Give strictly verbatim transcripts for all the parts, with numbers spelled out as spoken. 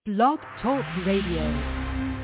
Blog Talk Radio.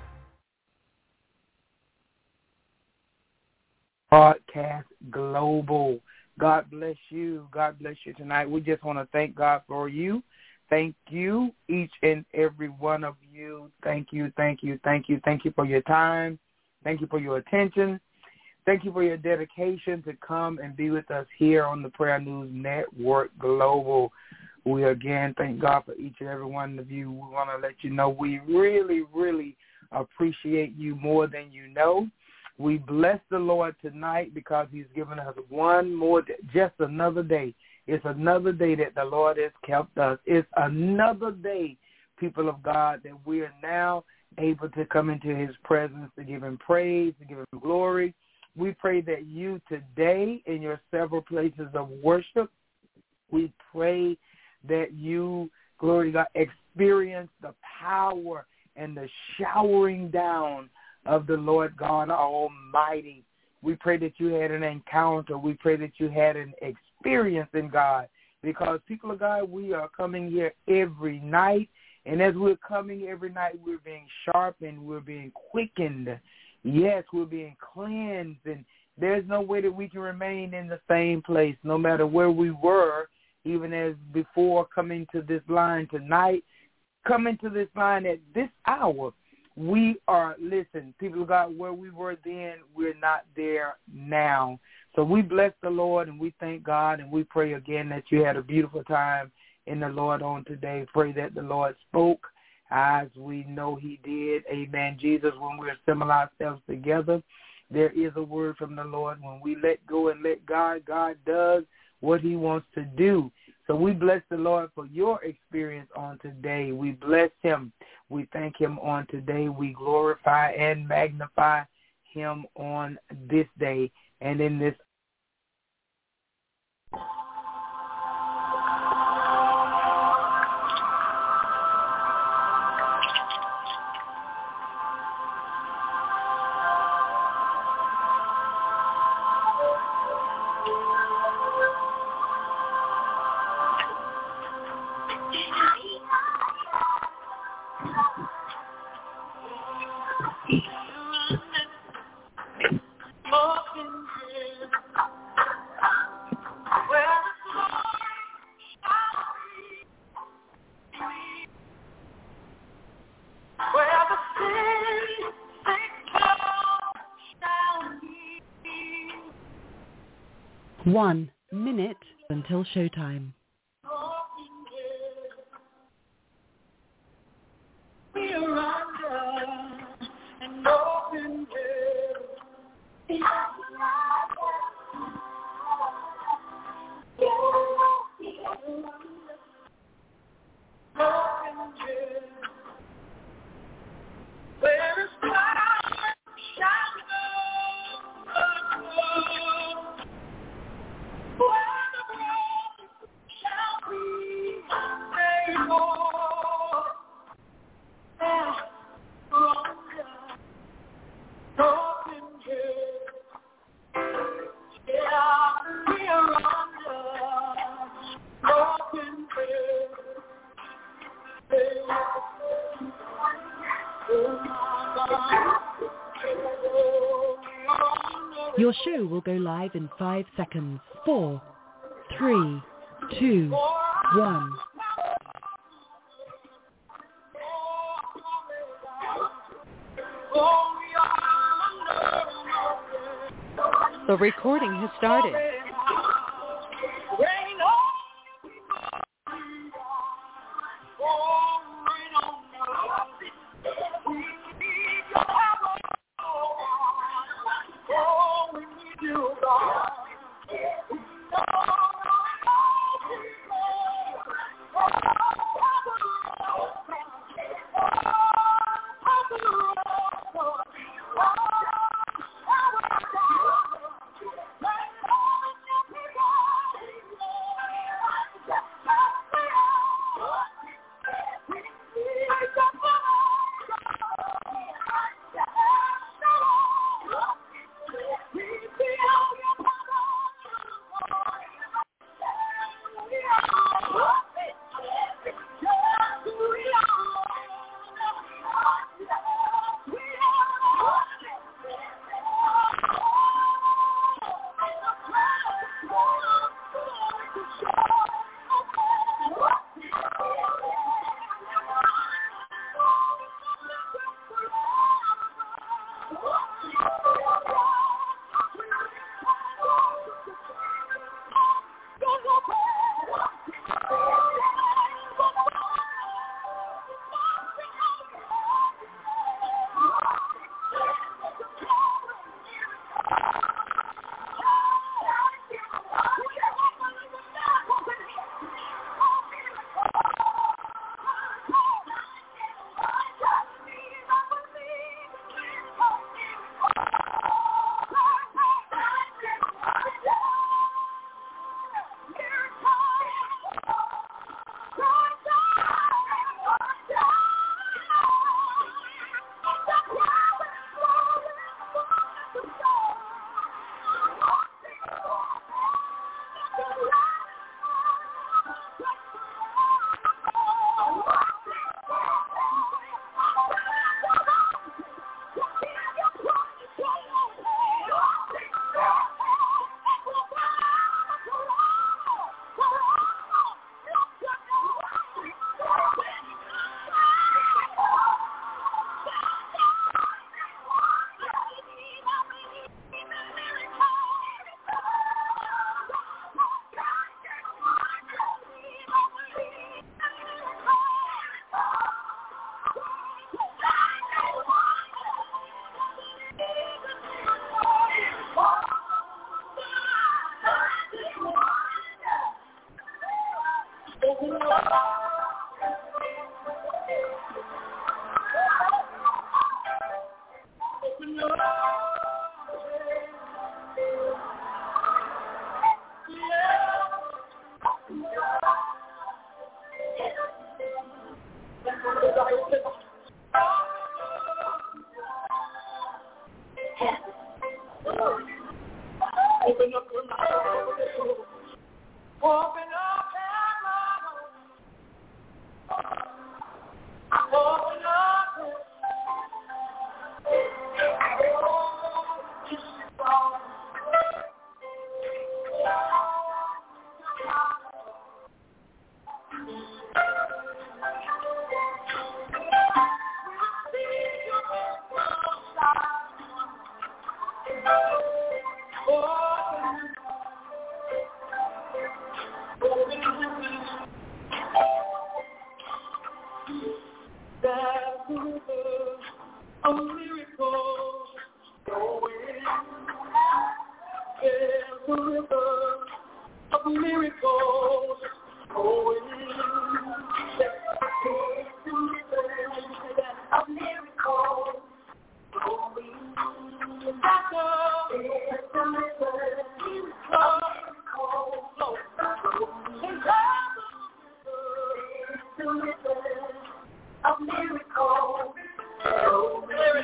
Broadcast Global. God bless you. God bless you tonight. We just want to thank God for you. Thank you, each and every one of you. Thank you, thank you, thank you. Thank you for your time. Thank you for your attention. Thank you for your dedication to come and be with us here on the Prayer News Network Global. We again thank God for each and every one of you. We want to let you know we really, really appreciate you more than you know. We bless the Lord tonight because he's given us one more day, just another day. It's another day that the Lord has kept us. It's another day, people of God, that we are now able to come into his presence to give him praise, to give him glory. We pray that you today in your several places of worship, we pray that you, glory to God, experience the power and the showering down of the Lord God Almighty. We pray that you had an encounter. We pray that you had an experience in God, because people of God, we are coming here every night, and as we're coming every night, we're being sharpened, we're being quickened. Yes, we're being cleansed, and there's no way that we can remain in the same place, no matter where we were, even as before coming to this line tonight, coming to this line at this hour. We are, listen, people of God, where we were then, we're not there now. So we bless the Lord and we thank God, and we pray again that you had a beautiful time in the Lord on today. Pray that the Lord spoke as we know he did. Amen. Jesus, when we assemble ourselves together, there is a word from the Lord. When we let go and let God, God does what he wants to do. So we bless the Lord for your experience on today. We bless him. We thank him on today. We glorify and magnify him on this day and in this. One minute until showtime. Your show will go live in five seconds. Four, three, two, one. The recording has started. Open up your mouth. Open up your mouth. Open up. A miracle going. There's a river of miracles going. There's a river of miracles going. That's all. There's a river of miracles flowing. There's a river of miracles. Oh,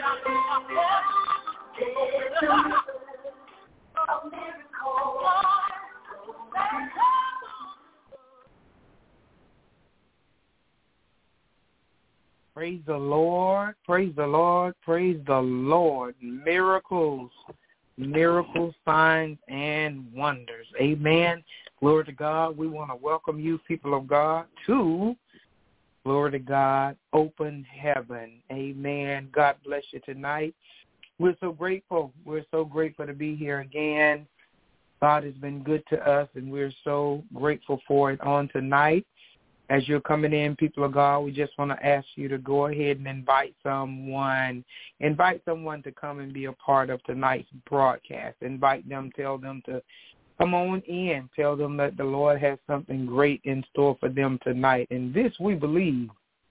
praise the Lord, praise the Lord, praise the Lord. Miracles, miracles, signs, and wonders. Amen. Glory to God. We want to welcome you, people of God, to Glory to God, open heaven. Amen. God bless you tonight. We're so grateful. We're so grateful to be here again. God has been good to us, and we're so grateful for it on tonight. As you're coming in, people of God, we just want to ask you to go ahead and invite someone. Invite someone to come and be a part of tonight's broadcast. Invite them, tell them to come on in. Tell them that the Lord has something great in store for them tonight. And this we believe.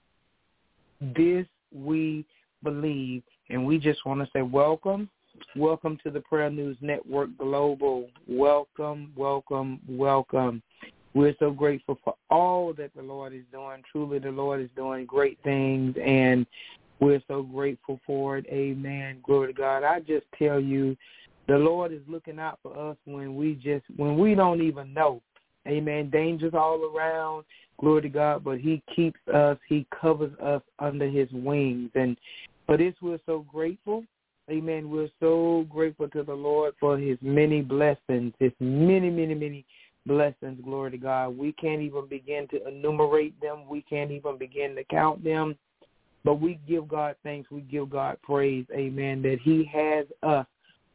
This we believe. And we just want to say welcome. Welcome to the Prayer News Network Global. Welcome, welcome, welcome. We're so grateful for all that the Lord is doing. Truly, the Lord is doing great things, and we're so grateful for it. Amen. Glory to God. I just tell you, the Lord is looking out for us when we just, when we don't even know. Amen. Dangers all around. Glory to God. But he keeps us. He covers us under his wings. And for this, we're so grateful. Amen. We're so grateful to the Lord for his many blessings, his many, many, many blessings. Glory to God. We can't even begin to enumerate them. We can't even begin to count them. But we give God thanks. We give God praise. Amen. That he has us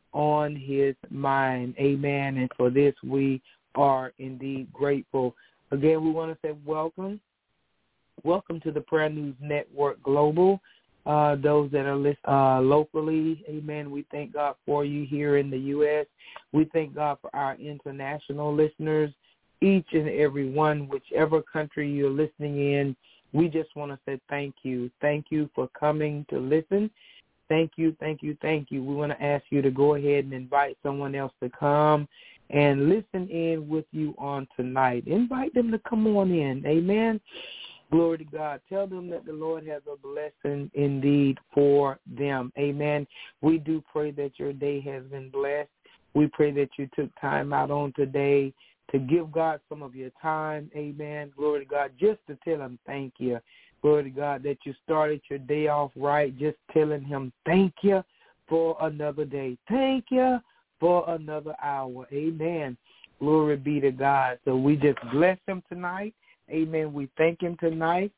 on his mind. Amen. And for this, we are indeed grateful. Again, we want to say welcome. Welcome to the Prayer News Network Global. Uh, those that are list, uh, locally, amen. We thank God for you here in the U S. We thank God for our international listeners, each and every one, whichever country you're listening in. We just want to say thank you. Thank you for coming to listen. Thank you, thank you, thank you. We want to ask you to go ahead and invite someone else to come and listen in with you on tonight. Invite them to come on in. Amen. Glory to God. Tell them that the Lord has a blessing indeed for them. Amen. We do pray that your day has been blessed. We pray that you took time out on today to give God some of your time. Amen. Glory to God. Just to tell him thank you. Glory to God that you started your day off right, just telling him thank you for another day. Thank you for another hour. Amen. Glory be to God. So we just bless him tonight. Amen. We thank him tonight.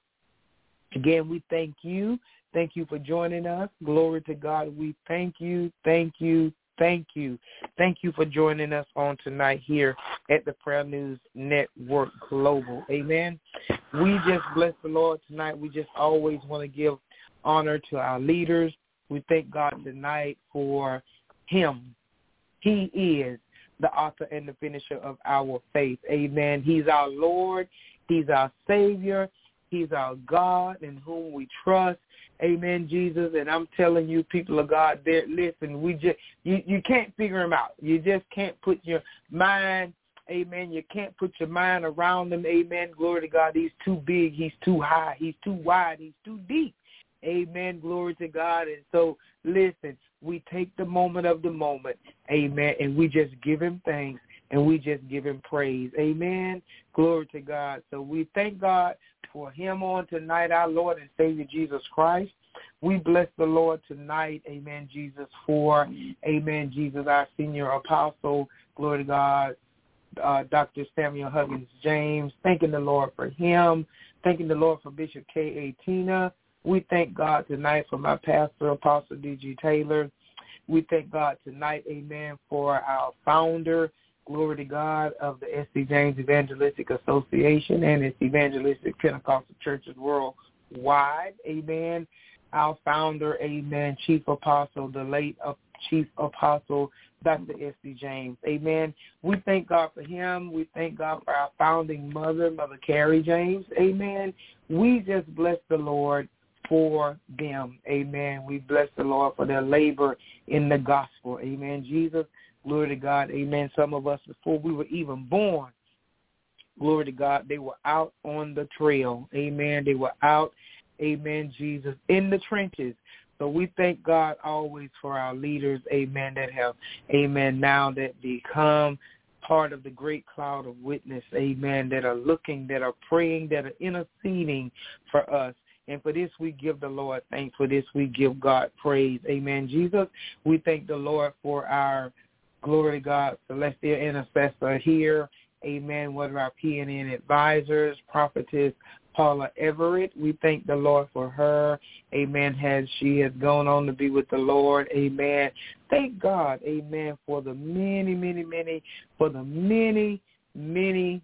Again, we thank you. Thank you for joining us. Glory to God. We thank you. Thank you. Thank you. Thank you for joining us on tonight here at the Prayer News Network Global. Amen. We just bless the Lord tonight. We just always want to give honor to our leaders. We thank God tonight for him. He is the author and the finisher of our faith. Amen. He's our Lord. He's our Savior. He's our God in whom we trust. Amen, Jesus. And I'm telling you, people of God, there, listen, we just you, you can't figure him out. You just can't put your mind Amen. You can't put your mind around him. Amen. Glory to God. He's too big. He's too high. He's too wide. He's too deep. Amen. Glory to God. And so, listen, we take the moment of the moment. Amen. And we just give him thanks and we just give him praise. Amen. Glory to God. So we thank God for him on tonight, our Lord and Savior Jesus Christ. We bless the Lord tonight, amen, Jesus, for, amen, Jesus, our senior apostle, glory to God, uh, Doctor Samuel Huggins James, thanking the Lord for him, thanking the Lord for Bishop K A. Tina. We thank God tonight for my pastor, Apostle D G. Taylor. We thank God tonight, amen, for our founder, glory to God, of the S C. James Evangelistic Association and its Evangelistic Pentecostal Churches worldwide, amen. Our founder, amen, Chief Apostle, the late uh, Chief Apostle, Doctor S C. James, amen. We thank God for him. We thank God for our founding mother, Mother Carrie James, amen. We just bless the Lord for them, amen. We bless the Lord for their labor in the gospel, amen. Jesus, glory to God, amen. Some of us, before we were even born, glory to God, they were out on the trail, amen. They were out, amen, Jesus, in the trenches. So we thank God always for our leaders, amen, that have, amen, now that become part of the great cloud of witness, amen, that are looking, that are praying, that are interceding for us. And for this, we give the Lord thanks. For this, we give God praise. Amen, Jesus. We thank the Lord for our, glory to God, celestial intercessor here. Amen. One of our P N N advisors, prophetess Paula Everett. We thank the Lord for her. Amen. Has she has gone on to be with the Lord. Amen. Thank God. Amen. For the many, many, many, for the many, many,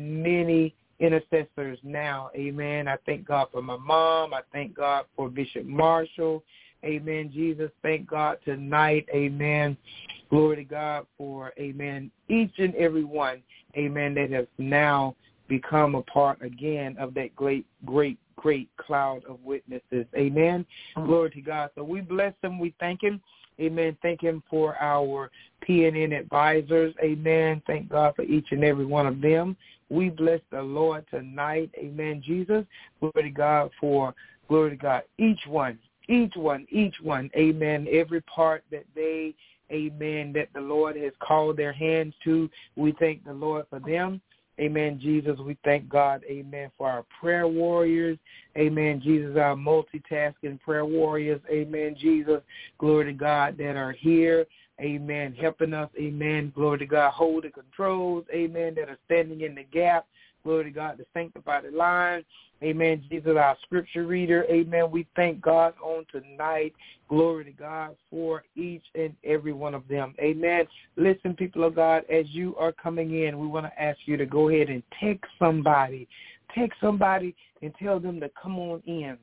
many intercessors now. Amen. I thank God for my mom. I thank God for Bishop Marshall. Amen. Jesus, thank God tonight. Amen. Glory to God for, amen, each and every one, amen, that has now become a part again of that great, great, great cloud of witnesses. Amen. Mm-hmm. Glory to God. So we bless him. We thank him. Amen. Thank him for our P N N advisors. Amen. Thank God for each and every one of them. We bless the Lord tonight. Amen, Jesus. Glory to God for, glory to God, each one, each one, each one. Amen. Every part that they, amen, that the Lord has called their hands to, we thank the Lord for them. Amen, Jesus. We thank God, amen, for our prayer warriors. Amen, Jesus, our multitasking prayer warriors. Amen, Jesus. Glory to God that are here. Amen. Helping us. Amen. Glory to God. Hold the controls. Amen. That are standing in the gap. Glory to God to sanctify the line. Amen. Jesus, our scripture reader. Amen. We thank God on tonight. Glory to God for each and every one of them. Amen. Listen, people of God, as you are coming in, we want to ask you to go ahead and text somebody. Text somebody and tell them to come on in.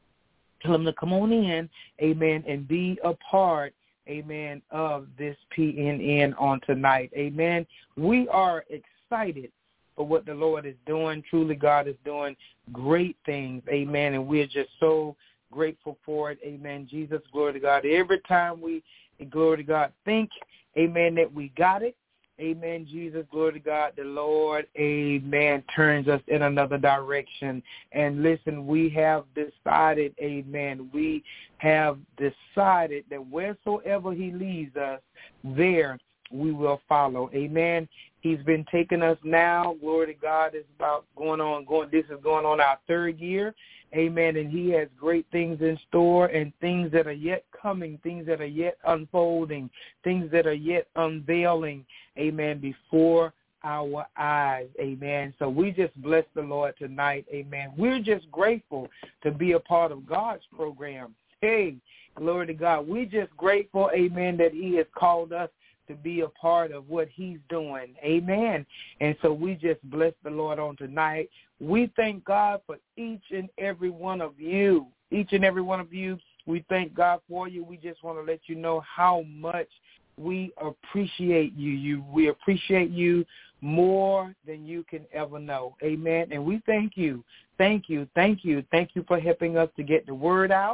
Tell them to come on in. Amen. And be a part, amen, of this P N N on tonight. Amen. We are excited for what the Lord is doing. Truly, God is doing great things. Amen. And we're just so grateful for it. Amen. Jesus, glory to God. Every time we, glory to God, think, amen, that we got it. Amen, Jesus, glory to God, the Lord, amen, turns us in another direction. And listen, we have decided, amen, we have decided that wheresoever he leads us, there we will follow. Amen. He's been taking us now. Glory to God. It's about going on, going, this is going on our third year. Amen. And he has great things in store and things that are yet coming, things that are yet unfolding, things that are yet unveiling. Amen. Before our eyes. Amen. So we just bless the Lord tonight. Amen. We're just grateful to be a part of God's program. Hey, glory to God. We're just grateful, amen, that he has called us to be a part of what he's doing. Amen. And so we just bless the Lord on tonight. We thank God for each and every one of you. Each and every one of you, we thank God for you. We just want to let you know how much we appreciate you. You we appreciate you more than you can ever know. Amen. And we thank you. Thank you. Thank you. Thank you for helping us to get the word out.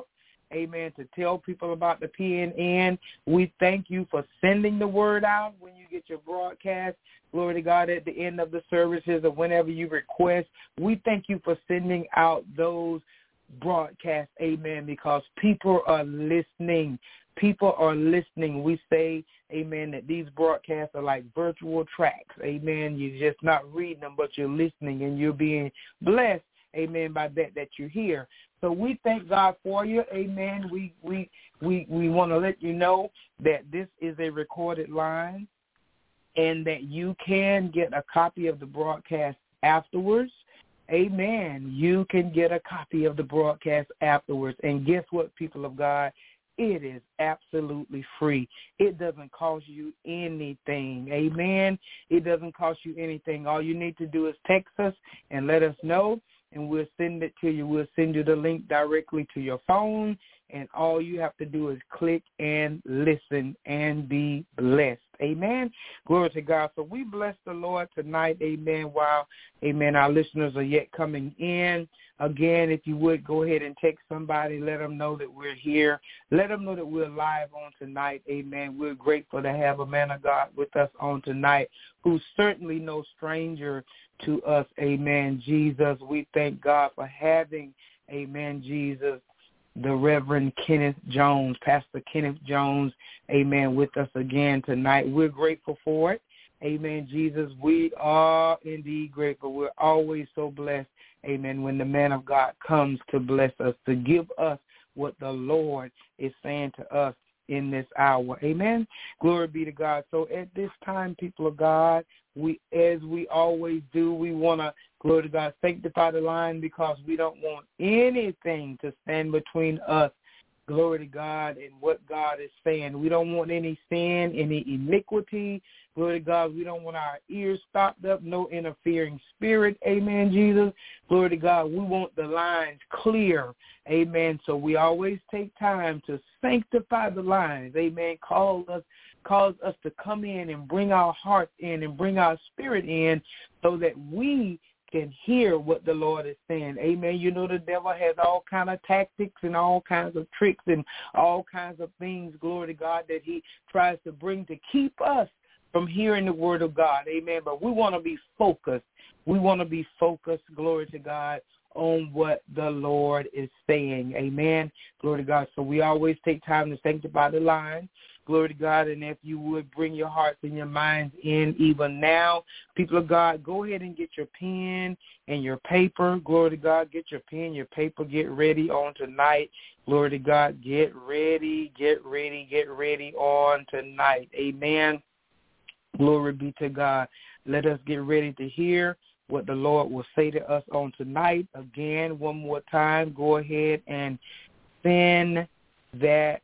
amen, to tell people about the P N N. We thank you for sending the word out when you get your broadcast. Glory to God, at the end of the services or whenever you request. We thank you for sending out those broadcasts, amen, because people are listening. People are listening. We say, amen, that these broadcasts are like virtual tracks, amen. You're just not reading them, but you're listening, and you're being blessed, amen, by that that you hear. So we thank God for you, amen. We we we, we want to let you know that this is a recorded line and that you can get a copy of the broadcast afterwards. Amen. You can get a copy of the broadcast afterwards. And guess what, people of God? It is absolutely free. It doesn't cost you anything. Amen. It doesn't cost you anything. All you need to do is text us and let us know, and we'll send it to you. We'll send you the link directly to your phone, and all you have to do is click and listen and be blessed. Amen. Glory to God. So we bless the Lord tonight, amen, while, amen, our listeners are yet coming in. Again, if you would, go ahead and text somebody. Let them know that we're here. Let them know that we're live on tonight, amen. We're grateful to have a man of God with us on tonight who's certainly no stranger to us, amen, Jesus. We thank God for having, amen, Jesus, the Reverend Kenneth Jones, Pastor Kenneth Jones, amen, with us again tonight. We're grateful for it. Amen, Jesus. We are indeed grateful. We're always so blessed, amen, when the man of God comes to bless us, to give us what the Lord is saying to us in this hour. Amen. Glory be to God. So at this time, people of God, we, as we always do, we want to, glory to God, sanctify the line, because we don't want anything to stand between us, glory to God, and what God is saying. We don't want any sin, any iniquity, glory to God. We don't want our ears stopped up, no interfering spirit, amen, Jesus. Glory to God. We want the lines clear, amen. So we always take time to sanctify the lines, amen. Call us, cause us to come in and bring our hearts in and bring our spirit in so that we can hear what the Lord is saying. Amen. You know, the devil has all kind of tactics and all kinds of tricks and all kinds of things, glory to God, that he tries to bring to keep us from hearing the word of God. Amen. But we want to be focused. We want to be focused, glory to God, on what the Lord is saying. Amen. Glory to God. So we always take time to sanctify the line. Glory to God. And if you would bring your hearts and your minds in even now, people of God, go ahead and get your pen and your paper. Glory to God. Get your pen, your paper. Get ready on tonight. Glory to God. Get ready, get ready, get ready on tonight. Amen. Glory be to God. Let us get ready to hear what the Lord will say to us on tonight. Again, one more time, go ahead and send that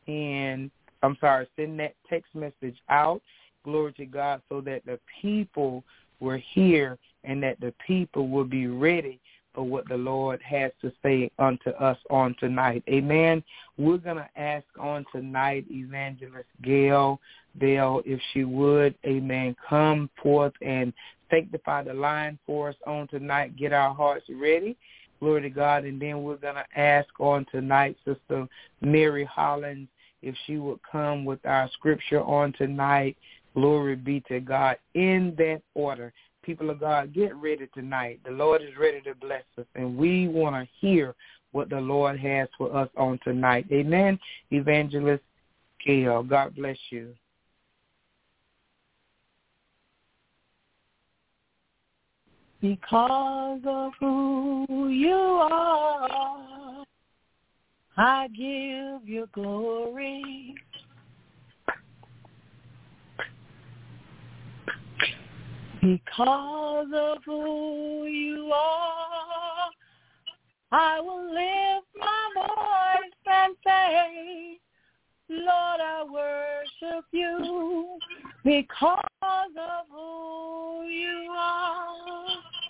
in. I'm sorry, send that text message out, glory to God, so that the people will hear and that the people will be ready for what the Lord has to say unto us on tonight. Amen. We're going to ask on tonight, Evangelist Gail Bell, if she would, amen, come forth and sanctify the line for us on tonight, get our hearts ready. Glory to God. And then we're going to ask on tonight, Sister Mary Hollins, if she would come with our scripture on tonight. Glory be to God. In that order, people of God, get ready tonight. The Lord is ready to bless us, and we want to hear what the Lord has for us on tonight. Amen. Evangelist Gail, God bless you. Because of who you are, I give you glory. Because of who you are, I will lift my voice and say, Lord, I worship you because of who you are.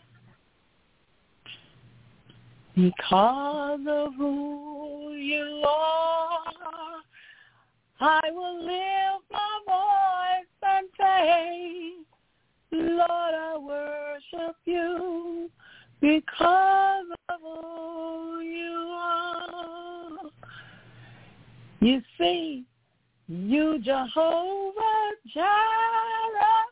Because of who you are, I will lift my voice and say, Lord, I worship you because of who you are. You see, you Jehovah Jireh,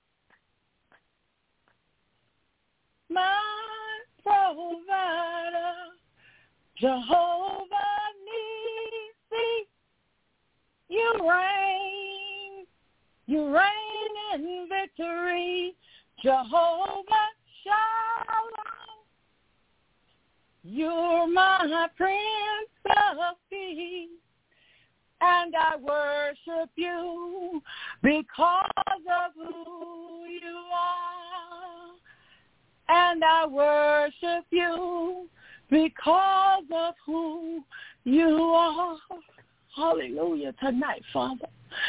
my provider, Jehovah Nissi, you reign, you reign in victory, Jehovah Shalom, you're my Prince of Peace, and I worship you because of who you are, and I worship you because of who you are. Hallelujah tonight, Father.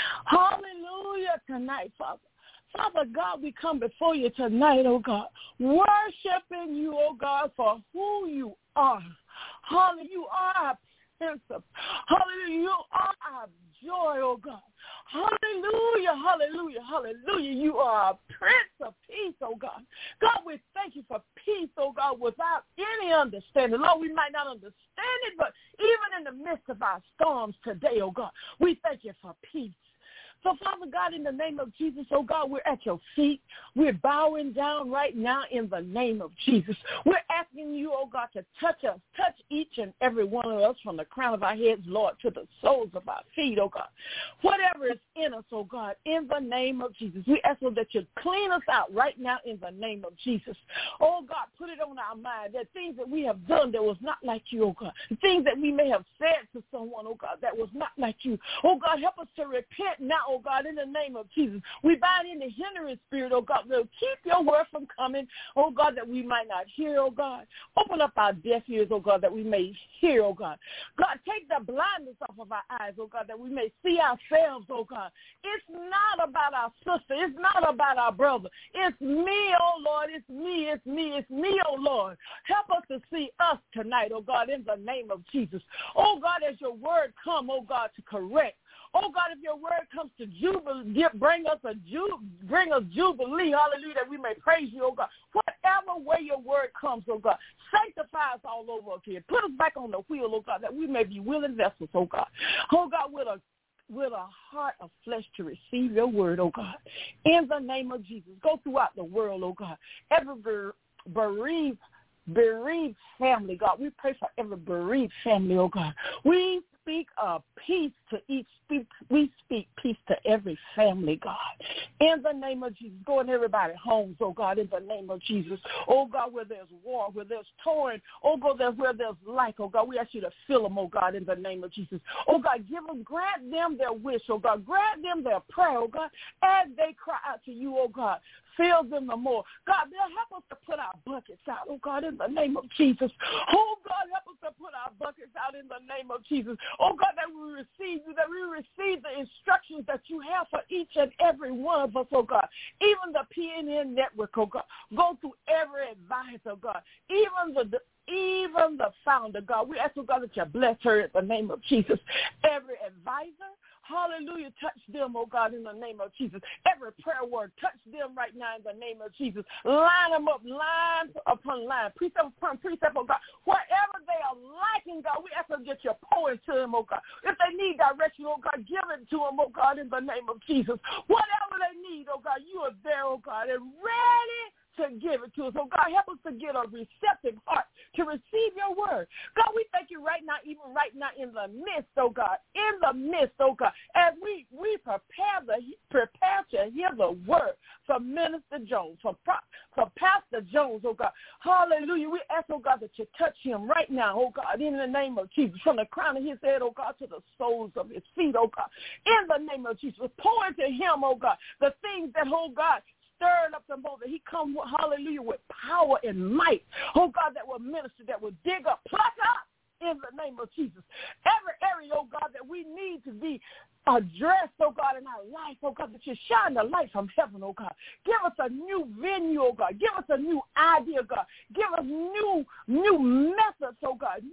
Hallelujah tonight, Father. Father God, we come before you tonight, oh God, worshiping you, oh God, for who you are. Hallelujah, you are our Prince of, hallelujah, you are our joy, oh God. Hallelujah, hallelujah, hallelujah. You are a Prince of Peace, oh God. God, we thank you for peace, oh God, without any understanding. Lord, we might not understand it, but even in the midst of our storms today, oh God, we thank you for peace. So, Father God, in the name of Jesus, oh God, we're at your feet. We're bowing down right now in the name of Jesus. We're asking you, oh God, to touch us, touch each and every one of us from the crown of our heads, Lord, to the soles of our feet, oh God. Whatever is in us, oh God, in the name of Jesus. We ask, Lord, that you clean us out right now in the name of Jesus. Oh God, put it on our mind that things that we have done that was not like you, oh God. The things that we may have said to someone, oh God, that was not like you. Oh God, help us to repent now, oh God, in the name of Jesus. We bind in the hindering spirit, oh God, that will keep your word from coming, oh God, that we might not hear, oh God. Open up our deaf ears, oh God, that we may hear, oh God. God, take the blindness off of our eyes, oh God, that we may see ourselves, oh God. It's not about our sister. It's not about our brother. It's me, oh Lord. It's me. It's me. It's me, oh Lord. Help us to see us tonight, oh God, in the name of Jesus. Oh God, as your word come, oh God, to correct. Oh, God, if your word comes to jubilee, bring us a ju- bring us jubilee, hallelujah, that we may praise you, oh God. Whatever way your word comes, oh God, sanctify us all over again. Put us back on the wheel, oh God, that we may be willing vessels, oh God. Oh, God, with a with a heart of flesh to receive your word, oh God. In the name of Jesus, go throughout the world, oh God. Every bereaved, bereaved family, God. We pray for every bereaved family, oh God. We speak of peace to each, speak, we speak peace to every family, God. In the name of Jesus, go in everybody's homes, oh God, in the name of Jesus. Oh God, where there's war, where there's torn, oh God, there, where there's life, oh God, we ask you to fill them, oh God, in the name of Jesus. Oh God, give them, grant them their wish, oh God, grant them their prayer, oh God, as they cry out to you, oh God. Fill them the more. God, help us to put our buckets out, oh God, in the name of Jesus. Oh God, help us to put our buckets out in the name of Jesus. Oh God, that we receive you, that we receive the instructions that you have for each and every one of us, oh God. Even the P N N network, oh God. Go through every advice, oh God. Even the even the founder, God. We ask, oh God, that you bless her in the name of Jesus. Every advisor, hallelujah, touch them, oh God, in the name of Jesus. Every prayer word, touch them right now in the name of Jesus. Line them up, line upon line, precept upon precept, oh God. Whatever they are lacking, God, we ask them to get your pour into them, oh God. If they need direction, oh God, give it to them, oh God, in the name of Jesus. Whatever they need, oh God, you are there, oh God, and ready to give it to us. Oh, God, help us to get a receptive heart to receive your word. God, we thank you right now, even right now in the midst, oh, God, in the midst, oh, God, as we, we prepare the prepare to hear the word from Minister Jones, from, from Pastor Jones, oh, God. Hallelujah. We ask, oh, God, that you touch him right now, oh, God, in the name of Jesus, from the crown of his head, oh, God, to the soles of his feet, oh, God, in the name of Jesus. Pour into him, oh, God, the things that, oh, God, stirred up the moment. He come, hallelujah, with power and might. Oh, God, that will minister, that will dig up, pluck up in the name of Jesus. Every area, oh, God, that we need to be addressed, oh, God, in our life, oh, God, that you shine the light from heaven, oh, God. Give us a new venue, oh, God. Give us a new idea, God. Give us new, new methods, oh, God. New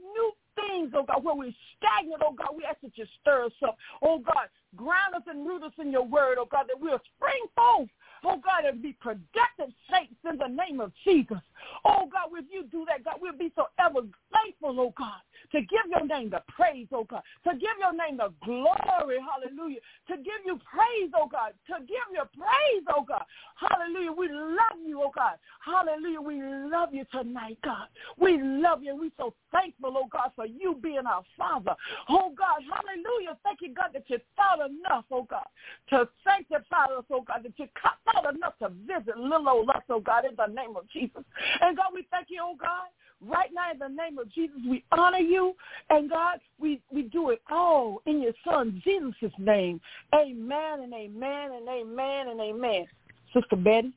things, oh God, where we're stagnant, oh God, we ask that you stir us up. Oh God, ground us and root us in your word, oh God, that we'll spring forth, oh God, and be productive saints in the name of Jesus. Oh God, if you do that, God, we'll be so ever thankful, oh God, to give your name the praise, oh God, to give your name the glory, hallelujah, to give you praise, oh God, to give you praise, oh God, hallelujah. We love you, oh God, hallelujah. We love you tonight, God. We love you, and we're so thankful, oh God, for you being our Father. Oh God, hallelujah. Thank you, God, that you thought enough, oh God, to sanctify us, oh God, that you thought enough to visit little old us, oh God, in the name of Jesus. And God, we thank you, oh God. Right now, in the name of Jesus, we honor you. And God, we, we do it all in your son, Jesus' name. Amen and amen and amen and amen. Sister Betty.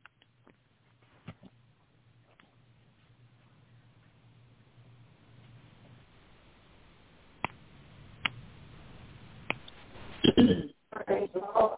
Praise the Lord.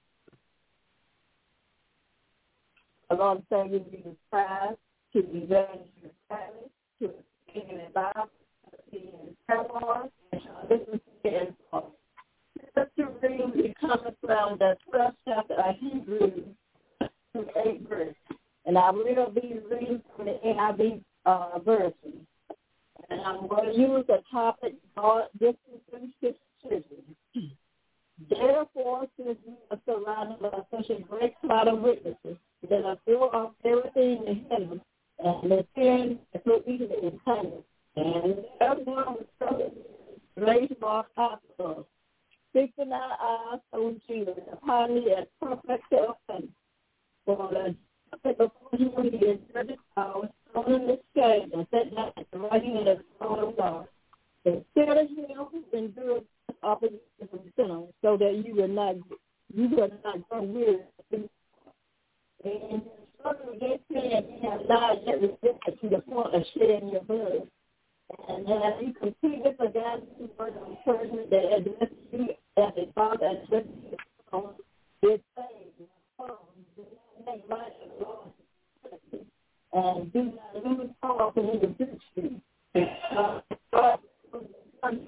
The Lord thank you for the prize to the evangelist family, to the king and Bible, to the Taiwan, and to listen to the info. Let's read the comments from the twelfth chapter of Hebrews to the eighth verse. And I will be reading from the N I V uh, version. And I'm going to use the topic, God distancing his children. Therefore, since we are surrounded by such a great cloud of witnesses, that I feel off everything in heaven, and the sin is so easily entangled, and everyone was troubled, raise our hearts up. Fixing our eyes on Jesus, upon me as perfecter of faith. For the before you he is judged power, thrown in the shade, and set down at the right hand of the throne of God. Instead of him who endured opposition from sinners, so that you will not you will not grow weary. And struggle against sin, you have not yet resisted to the point of shedding your blood. And as you completely forgot the word of encouragement that addressed you as a father addressed you on this thing, make light of the Lord, and do not lose heart in the victory. Uh, God, and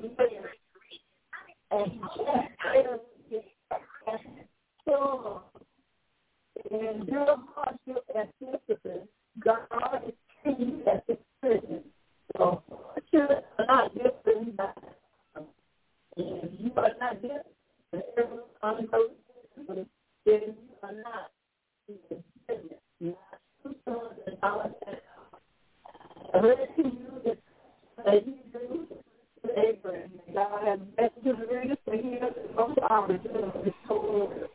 so, in your hardship and sympathy, God is treating you as his prison. So, children are not different by if you are not different from everyone on those children, then you are not different. Not two sons and daughters. I read to you that you do to Abraham. God has blessed you to read it for him and most hours of his whole word.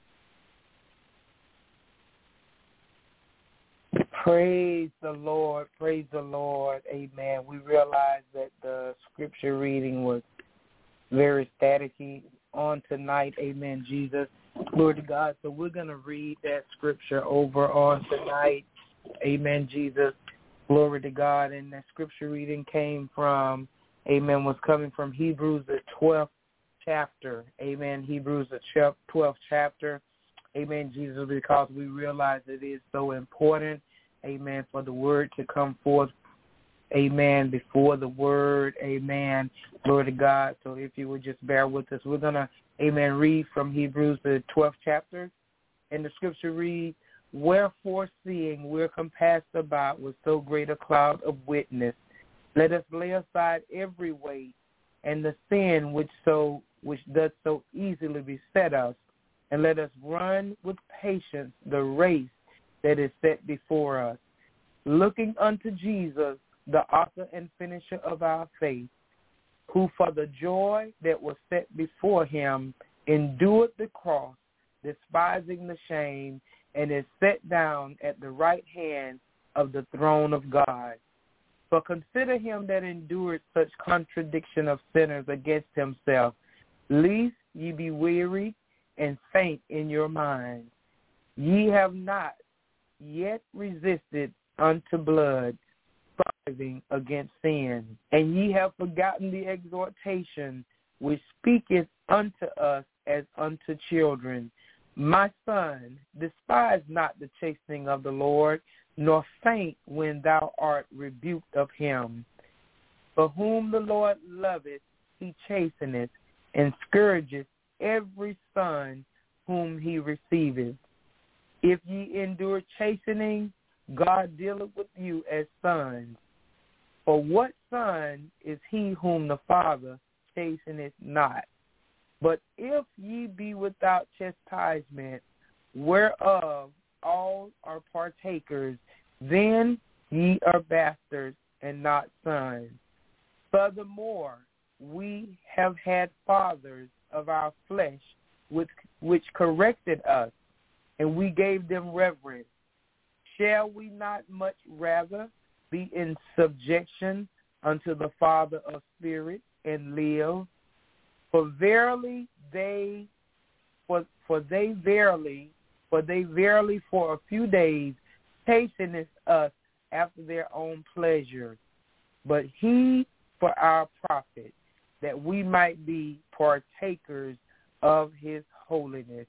Praise the Lord. Praise the Lord. Amen. We realize that the scripture reading was very staticky on tonight. Amen, Jesus. Glory to God. So we're going to read that scripture over on tonight. Amen, Jesus. Glory to God. And that scripture reading came from, amen, was coming from Hebrews, the twelfth chapter. Amen. Hebrews, the twelfth chapter. Amen, Jesus, because we realize it is so important. Amen, for the word to come forth, amen, before the word, amen, glory to God. So if you would just bear with us, we're going to, amen, read from Hebrews, the twelfth chapter, and the scripture reads, wherefore seeing we're compassed about with so great a cloud of witness, let us lay aside every weight and the sin which so which does so easily beset us, and let us run with patience the race that is set before us, looking unto Jesus, the author and finisher of our faith, who for the joy that was set before him endured the cross, despising the shame, and is set down at the right hand of the throne of God. For consider him that endured such contradiction of sinners against himself, lest ye be weary and faint in your minds. Ye have not yet resisted unto blood, striving against sin. And ye have forgotten the exhortation which speaketh unto us as unto children. My son, despise not the chastening of the Lord, nor faint when thou art rebuked of him. For whom the Lord loveth, he chasteneth, and scourgeth every son whom he receiveth. If ye endure chastening, God dealeth with you as sons. For what son is he whom the Father chasteneth not? But if ye be without chastisement, whereof all are partakers, then ye are bastards and not sons. Furthermore, we have had fathers of our flesh which, which corrected us, and we gave them reverence. Shall we not much rather be in subjection unto the Father of spirits and live? For verily they, for, for they verily, for they verily for a few days chasteneth us after their own pleasure, but he for our profit, that we might be partakers of his holiness.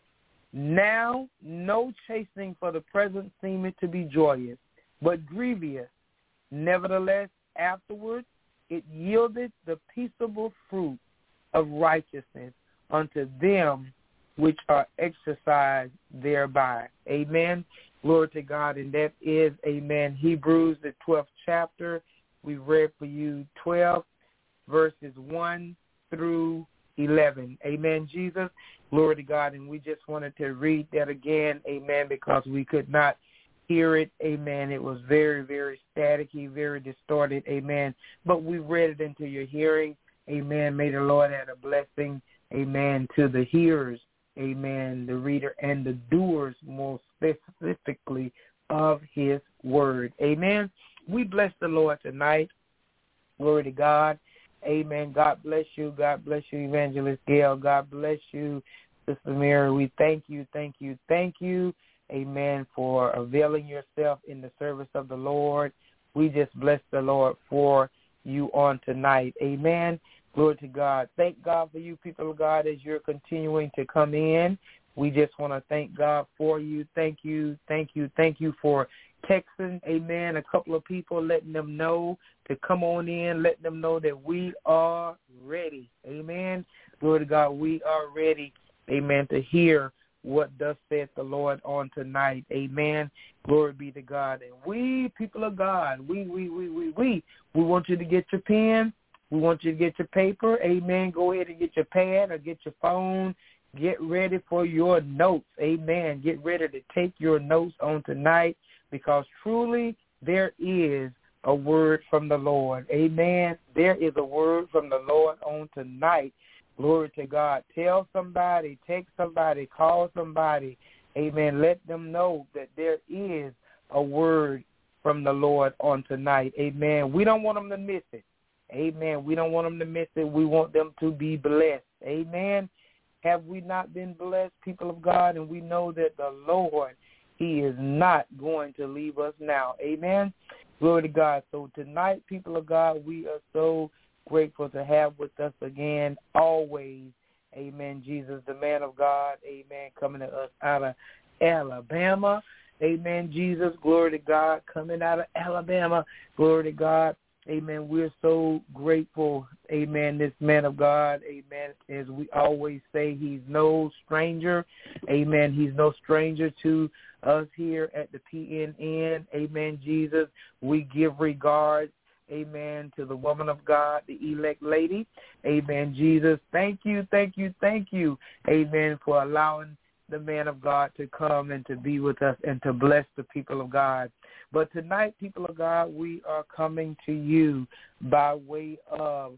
Now no chastening for the present seemeth to be joyous, but grievous. Nevertheless, afterward it yieldeth the peaceable fruit of righteousness unto them which are exercised thereby. Amen. Glory to God. And that is, amen, Hebrews, the twelfth chapter. We read for you twelve verses one through eleven. Amen, Jesus. Glory to God. And we just wanted to read that again, amen, because we could not hear it, amen. It was very, very staticky, very distorted, amen. But we read it into your hearing, amen. May the Lord add a blessing, amen, to the hearers, amen, the reader and the doers more specifically of his word. Amen. We bless the Lord tonight. Glory to God. Amen. God bless you. God bless you, Evangelist Gail. God bless you, Sister Mary. We thank you, thank you, thank you, amen, for availing yourself in the service of the Lord. We just bless the Lord for you on tonight. Amen. Glory to God. Thank God for you, people of God, as you're continuing to come in. We just want to thank God for you. Thank you, thank you, thank you for texting, amen, a couple of people, letting them know to come on in, letting them know that we are ready. Amen. Glory to God. We are ready, amen, to hear what thus saith the Lord on tonight. Amen. Glory be to God. And we, people of God, we, we, we, we, we, we want you to get your pen. We want you to get your paper. Amen. Go ahead and get your pad or get your phone. Get ready for your notes. Amen. Get ready to take your notes on tonight, because truly there is a word from the Lord. Amen. There is a word from the Lord on tonight. Glory to God. Tell somebody, text somebody, call somebody. Amen. Let them know that there is a word from the Lord on tonight. Amen. We don't want them to miss it. Amen. We don't want them to miss it. We want them to be blessed. Amen. Have we not been blessed, people of God? And we know that the Lord, he is not going to leave us now. Amen. Glory to God. So tonight, people of God, we are so grateful to have with us again, always, amen, Jesus, the man of God, amen, coming to us out of Alabama. Amen, Jesus, glory to God, coming out of Alabama. Glory to God. Amen. We're so grateful, amen, this man of God, amen, as we always say, he's no stranger, amen, he's no stranger to us here at the P N N, amen, Jesus. We give regards, amen, to the woman of God, the elect lady, amen, Jesus. Thank you, thank you, thank you, amen, for allowing the man of God to come and to be with us and to bless the people of God. But tonight, people of God, we are coming to you by way of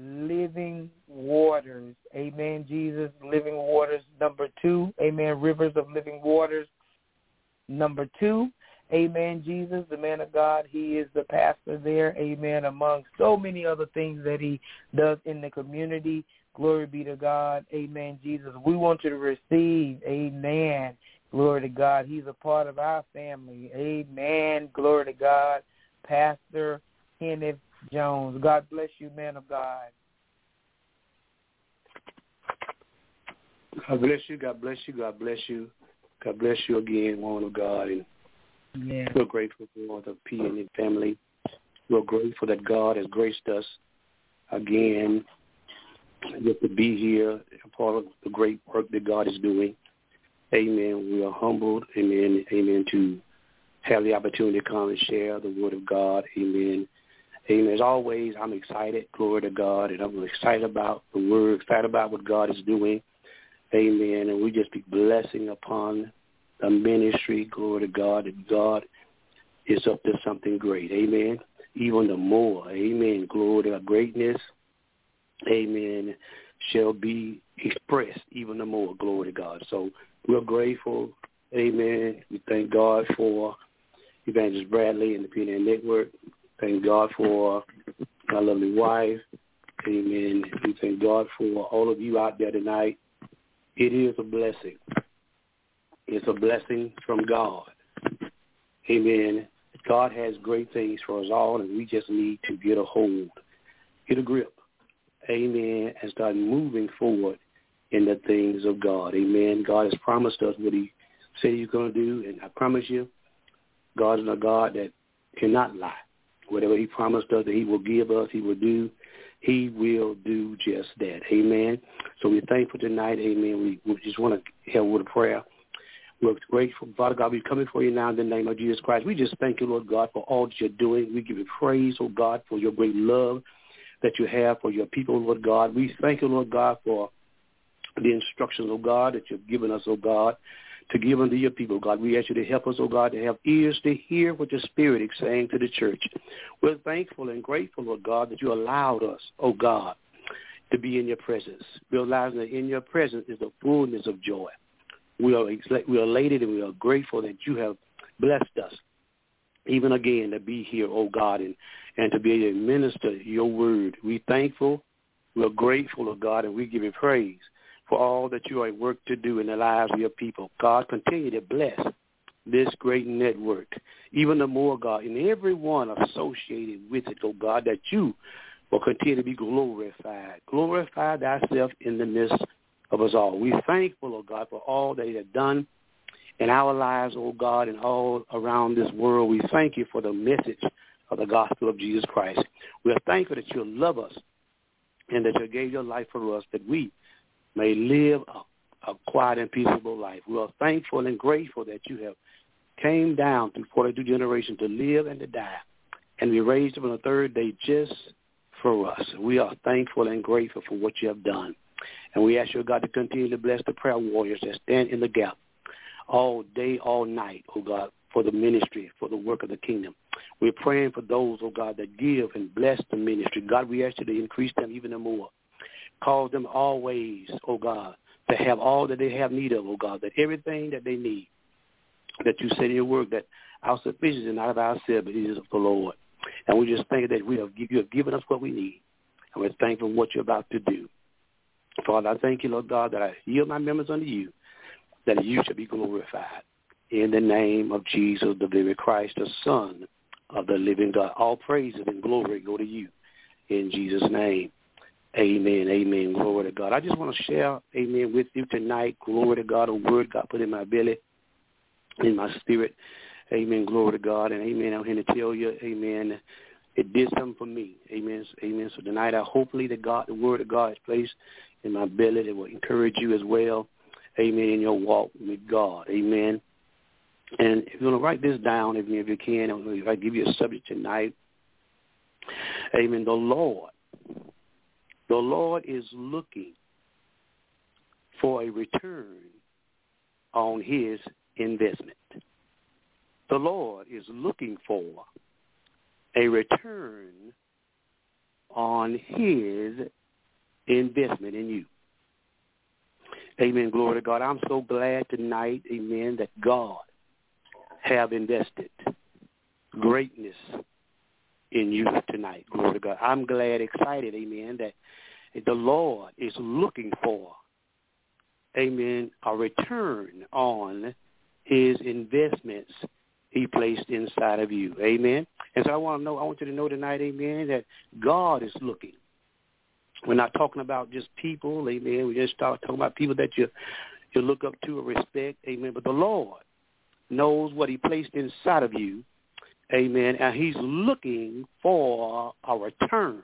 Living Waters. Amen, Jesus. Living Waters, number two. Amen, Rivers of Living Waters, number two. Amen, Jesus, the man of God. He is the pastor there. Amen, among so many other things that he does in the community. Glory be to God. Amen, Jesus. We want you to receive. Amen. Glory to God. He's a part of our family. Amen. Glory to God. Pastor Kenneth Jones. God bless you, man of God. God bless you. God bless you. God bless you. God bless you again, woman of God. And yeah. we're grateful for the P N N family. We're grateful that God has graced us again just to be here, a part of the great work that God is doing. Amen. We are humbled, amen, amen, to have the opportunity to come and share the word of God. Amen. Amen. As always, I'm excited, glory to God, and I'm excited about the word, excited about what God is doing. Amen. And we just be blessing upon the ministry, glory to God, that God is up to something great. Amen. Even the more, amen, glory to God, greatness, amen, shall be expressed even the more, glory to God. So we're grateful, amen. We thank God for Evangelist Bradley and the P N N Network. Thank God for my lovely wife, amen. We thank God for all of you out there tonight. It is a blessing. It's a blessing from God, amen. God has great things for us all, and we just need to get a hold, get a grip, amen, and start moving forward in the things of God, amen. God has promised us what he said he's going to do, and I promise you, God is a God that cannot lie. Whatever he promised us that he will give us, he will do, he will do just that, amen. So we're thankful tonight, amen. We, we just want to have a word of prayer. We're grateful, Father God, we're coming for you now in the name of Jesus Christ. We just thank you, Lord God, for all that you're doing. We give you praise, oh God, for your great love that you have for your people, Lord God. We thank you, Lord God, for the instructions, oh God, that you've given us, oh God, to give unto your people, God. We ask you to help us, oh God, to have ears to hear what the Spirit is saying to the church. We're thankful and grateful, Lord God, that you allowed us, oh God, to be in your presence. Realizing that in your presence is the fullness of joy. We are we are elated and we are grateful that you have blessed us, even again, to be here, oh God, and, and to be able to minister your word. We're thankful, we're grateful, oh God, and we give you praise for all that you are at work to do in the lives of your people. God, continue to bless this great network, even the more, God, and everyone associated with it, oh God, that you will continue to be glorified. Glorify thyself in the midst of us all. We're thankful, oh God, for all that you have done in our lives, oh God, and all around this world. We thank you for the message of the gospel of Jesus Christ. We are thankful that you love us and that you gave your life for us, that we may live a, a quiet and peaceable life. We are thankful and grateful that you have came down through forty-two generations to live and to die, and we raised up on the third day just for us. We are thankful and grateful for what you have done. And we ask you, God, to continue to bless the prayer warriors that stand in the gap all day, all night, oh God, for the ministry, for the work of the kingdom. We're praying for those, oh God, that give and bless the ministry. God, we ask you to increase them even more. Cause them always, oh God, to have all that they have need of, oh God, that everything that they need, that you said in your word, that our sufficiency is not of ourselves, but it is of the Lord. And we just thank that we have, you have given us what we need. And we're thankful for what you're about to do. Father, I thank you, Lord God, that I yield my members unto you, that you shall be glorified. In the name of Jesus, the very Christ, the Son of the living God. All praises and glory go to you. In Jesus' name, amen, amen, glory to God. I just want to share, amen, with you tonight, glory to God, a word God put in my belly, in my spirit. Amen, glory to God, and amen, I'm here to tell you, amen, it did something for me, amen, amen. So tonight, I hopefully that God, the word of God is placed in my belly that will encourage you as well, amen, in your walk with God, amen. And if you're going to write this down, if you can, if I give you a subject tonight, amen, the Lord, the Lord is looking for a return on his investment. The Lord is looking for a return on his investment in you. Amen. Glory to God. I'm so glad tonight, amen, that God have invested greatness in you tonight. Glory to God. I'm glad, excited, amen, that the Lord is looking for, amen, a return on his investments he placed inside of you. Amen. And so I want to know, I want you to know tonight, amen, that God is looking. We're not talking about just people, amen. We just start talking about people that you you look up to or respect, amen. But the Lord knows what he placed inside of you, Amen. And he's looking for a return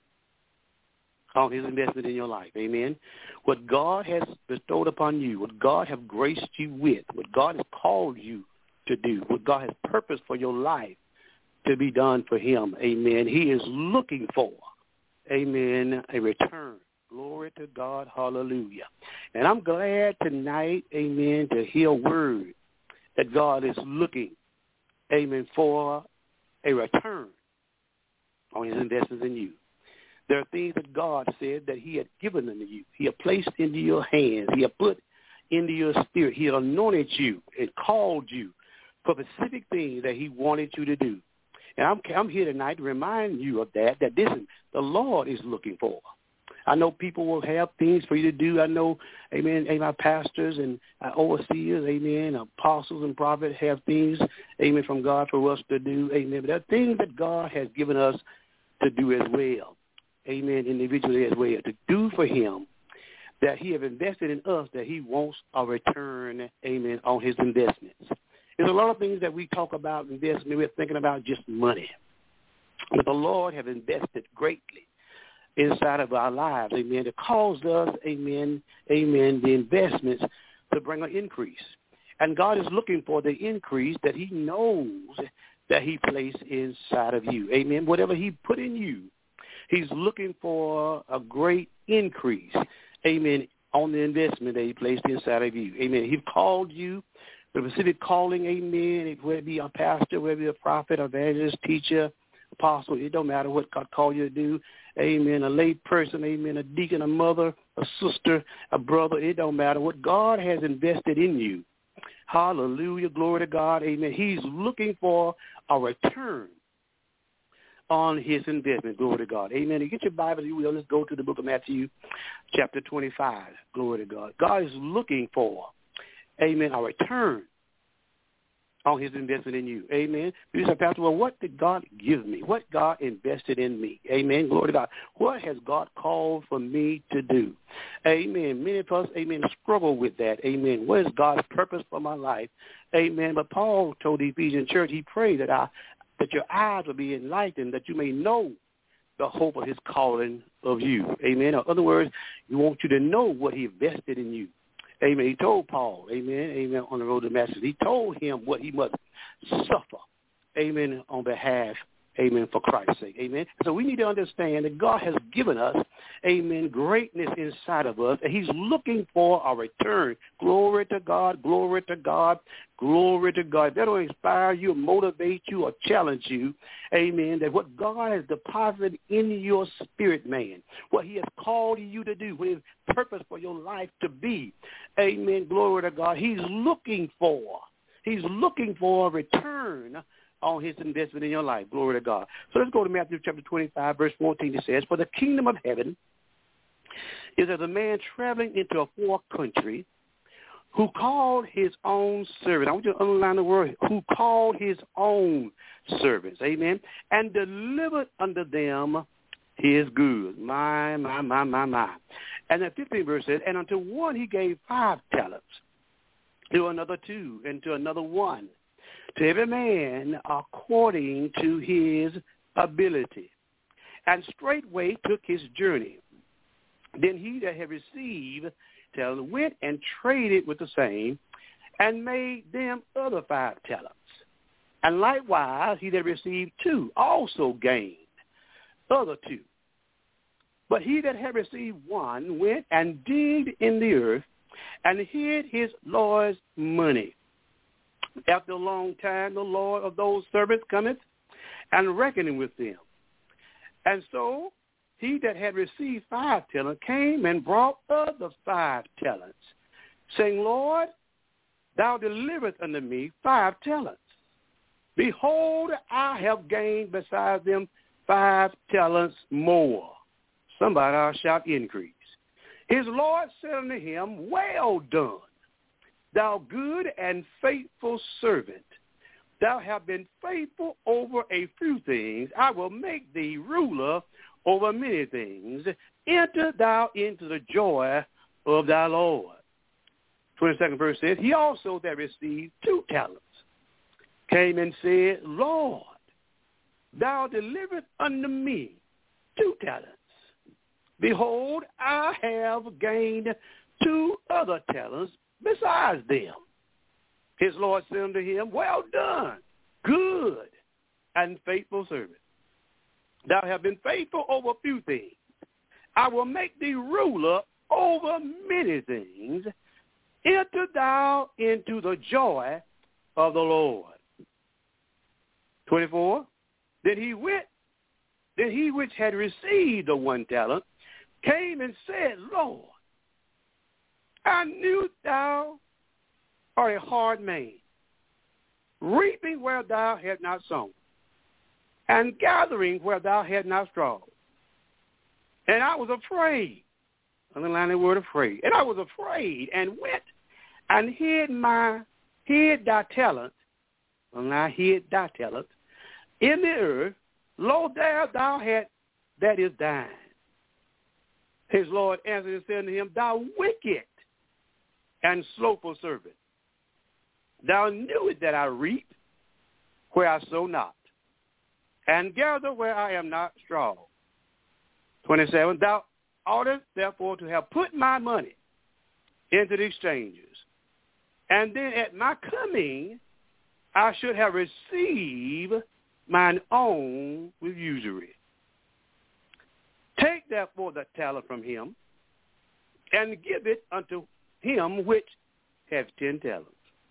on his investment in your life. Amen. What God has bestowed upon you, what God has graced you with, what God has called you to do, what God has purposed for your life to be done for him. Amen. He is looking for, amen, a return. Glory to God. Hallelujah. And I'm glad tonight, amen, to hear a word that God is looking, amen, for a return on his investments in you. There are things that God said that he had given unto you. He had placed into your hands. He had put into your spirit. He had anointed you and called you for specific things that he wanted you to do. And I'm, I'm here tonight to remind you of that, that this is, the Lord is looking for. I know people will have things for you to do. I know, amen, amen, pastors and overseers, amen, apostles and prophets have things, amen, from God for us to do, amen. But there are things that God has given us to do as well, amen, individually as well, to do for him that he has invested in us, that he wants a return, amen, on his investments. There's a lot of things that we talk about investment. We're thinking about just money. But the Lord has invested greatly inside of our lives, amen. It caused us, amen, amen, the investments to bring an increase. And God is looking for the increase that he knows that he placed inside of you, amen. Whatever he put in you, he's looking for a great increase, amen, on the investment that he placed inside of you, amen. He called you with a specific calling, amen, whether it be a pastor, whether it be a prophet, evangelist, teacher, apostle, it don't matter what God called you to do, amen, a lay person, amen, a deacon, a mother, a sister, a brother, it don't matter. What God has invested in you, hallelujah, glory to God, amen, he's looking for a return on his investment, glory to God, amen. And get your Bible, you will, let's go to the book of Matthew, chapter twenty-five, glory to God. God is looking for, amen, a return on his investment in you. Amen. You say, Pastor, well, what did God give me? What God invested in me? Amen. Glory to God. What has God called for me to do? Amen. Many of us, amen, struggle with that. Amen. What is God's purpose for my life? Amen. But Paul told the Ephesian church, he prayed that I, that your eyes will be enlightened, that you may know the hope of his calling of you. Amen. In other words, he wants you to know what he invested in you. Amen. He told Paul, amen, amen, on the road to Damascus. He told him what he must suffer, amen, on behalf, amen, for Christ's sake, amen. So we need to understand that God has given us, amen, greatness inside of us, and he's looking for a return. Glory to God, glory to God, glory to God. If that will inspire you, motivate you, or challenge you, amen, that what God has deposited in your spirit, man, what he has called you to do, what his purpose for your life to be, amen, glory to God, he's looking for, he's looking for a return on his investment in your life. Glory to God. So let's go to Matthew chapter twenty-five, verse fourteen. It says, for the kingdom of heaven is as a man traveling into a far country who called his own servant. I want you to underline the word, who called his own servants, amen, and delivered unto them his goods. My, my, my, my, my. And the fifteenth verse says, and unto one he gave five talents, to another two, and to another one, to every man according to his ability. And straightway took his journey. Then he that had received talent went and traded with the same, and made them other five talents. And likewise he that received two also gained other two. But he that had received one went and digged in the earth, and hid his Lord's money. After a long time, the Lord of those servants cometh and reckoning with them. And so he that had received five talents came and brought other five talents, saying, Lord, thou deliverest unto me five talents. Behold, I have gained besides them five talents more. Somebody ought to shout increase. His Lord said unto him, well done, thou good and faithful servant. Thou hast been faithful over a few things. I will make thee ruler over many things. Enter thou into the joy of thy Lord. twenty-second verse says, he also that received two talents came and said, Lord, thou delivered unto me two talents. Behold, I have gained two other talents besides them. His Lord said unto him, well done, good and faithful servant. Thou hast been faithful over a few things. I will make thee ruler over many things. Enter thou into the joy of the Lord. twenty-four, Then he went, then he which had received the one talent came and said, Lord, I knew thou art a hard man, reaping where thou hast not sown, and gathering where thou hast not strawed. And I was afraid, underline the word afraid, and I was afraid and went and hid my, hid thy talent, and I hid thy talent, in the earth. Lo, there thou hast, that is thine. His Lord answered and said unto him, thou wicked and slothful servant, thou knewest that I reap where I sow not, and gather where I am not strawed. twenty-seven, Thou oughtest therefore to have put my money into the exchanges, and then at my coming I should have received mine own with usury. Take therefore the talent from him, and give it unto him which hath ten talents.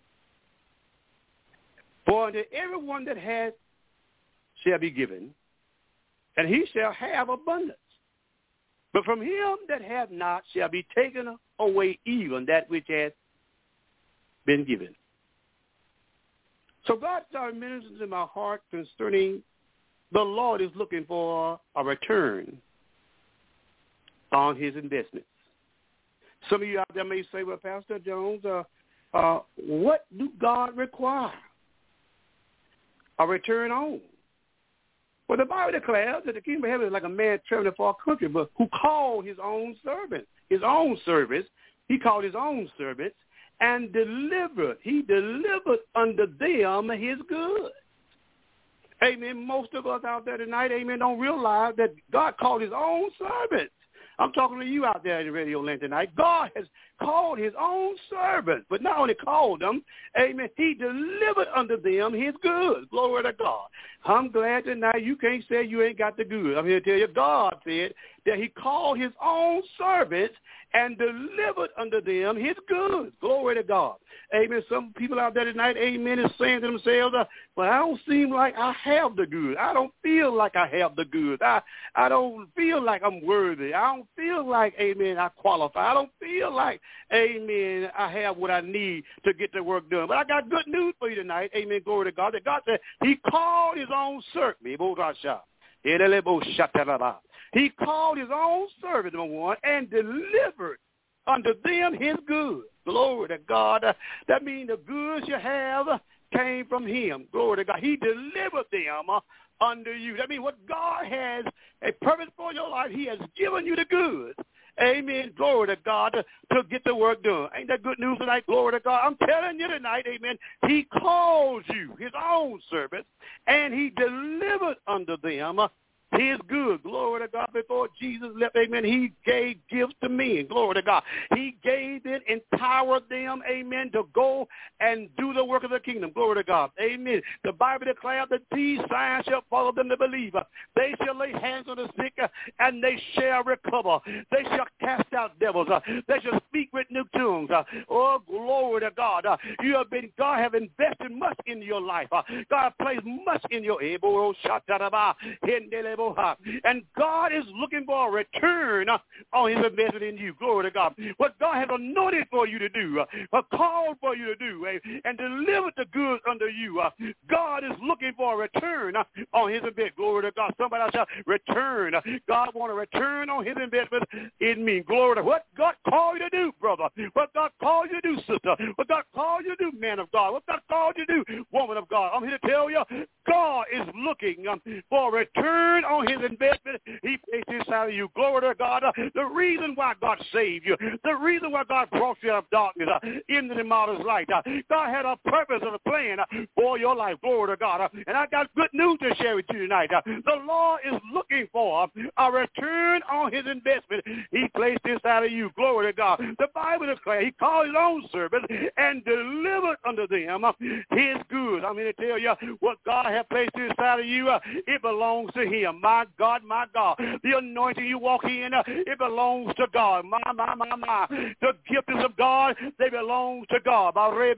For unto everyone that hath shall be given, and he shall have abundance. But from him that hath not shall be taken away even that which hath been given. So God started ministering to my heart concerning the Lord is looking for a return on his investments. Some of you out there may say, well, Pastor Jones, uh, uh, what do God require a return on? Well, the Bible declares that the kingdom of heaven is like a man traveling for a country, but who called his own servant, his own service. He called his own servants and delivered. He delivered unto them his goods. Amen. Most of us out there tonight, amen, don't realize that God called his own servants. I'm talking to you out there in the radio land tonight. God has called his own servants, but not only called them, amen, he delivered unto them his goods. Glory to God. I'm glad tonight you can't say you ain't got the goods. I'm here to tell you, God said that he called his own servants and delivered unto them his goods. Glory to God. Amen. Some people out there tonight, amen, is saying to themselves, uh, well, I don't seem like I have the goods. I don't feel like I have the goods. I, I don't feel like I'm worthy. I don't feel like, amen, I qualify. I don't feel like, amen, I have what I need to get the work done. But I got good news for you tonight. Amen. Glory to God. That God said he called his own servant. He called his own servant, number one, and delivered unto them his goods. Glory to God. Uh, that means the goods you have came from him. Glory to God. He delivered them uh, unto you. That means what God has a purpose for your life, he has given you the goods. Amen. Glory to God to, to get the work done. Ain't that good news tonight? Glory to God. I'm telling you tonight, amen, he calls you his own servant, and he delivered unto them uh, his good. Glory to God. Before Jesus left, amen, he gave gifts to men. Glory to God. He gave it, empowered them, amen, to go and do the work of the kingdom. Glory to God. Amen. The Bible declares that these signs shall follow them that believe. They shall lay hands on the sick, and they shall recover. They shall cast out devils. They shall speak with new tongues. Oh, glory to God. You have been, God have invested much in your life. God placed much in your able. And God is looking for a return on his investment in you. Glory to God. What God has anointed for you to do, uh, called for you to do, uh, and delivered the goods unto you. Uh, God is looking for a return uh, on his investment. Glory to God. Somebody else shall return. Uh, God want a return on his investment in me. Glory to what God called you to do, brother. What God called you to do, sister. What God called you to do, man of God. What God called you to do, woman of God. I'm here to tell you, God is looking um, for a return on his investment he placed inside of you. Glory to God. The reason why God saved you, the reason why God brought you out of darkness uh, into the marvelous light. Uh, God had a purpose and a plan uh, for your life. Glory to God. Uh, and I got good news to share with you tonight. Uh, the Lord is looking for a return on his investment he placed inside of you. Glory to God. The Bible declares he called his own servants and delivered unto them uh, his goods. I'm here to tell you what God has placed inside of you, uh, it belongs to him. My God, my God. The anointing you walk in, uh, it belongs to God. My, my, my, my. The giftings of God, they belong to God.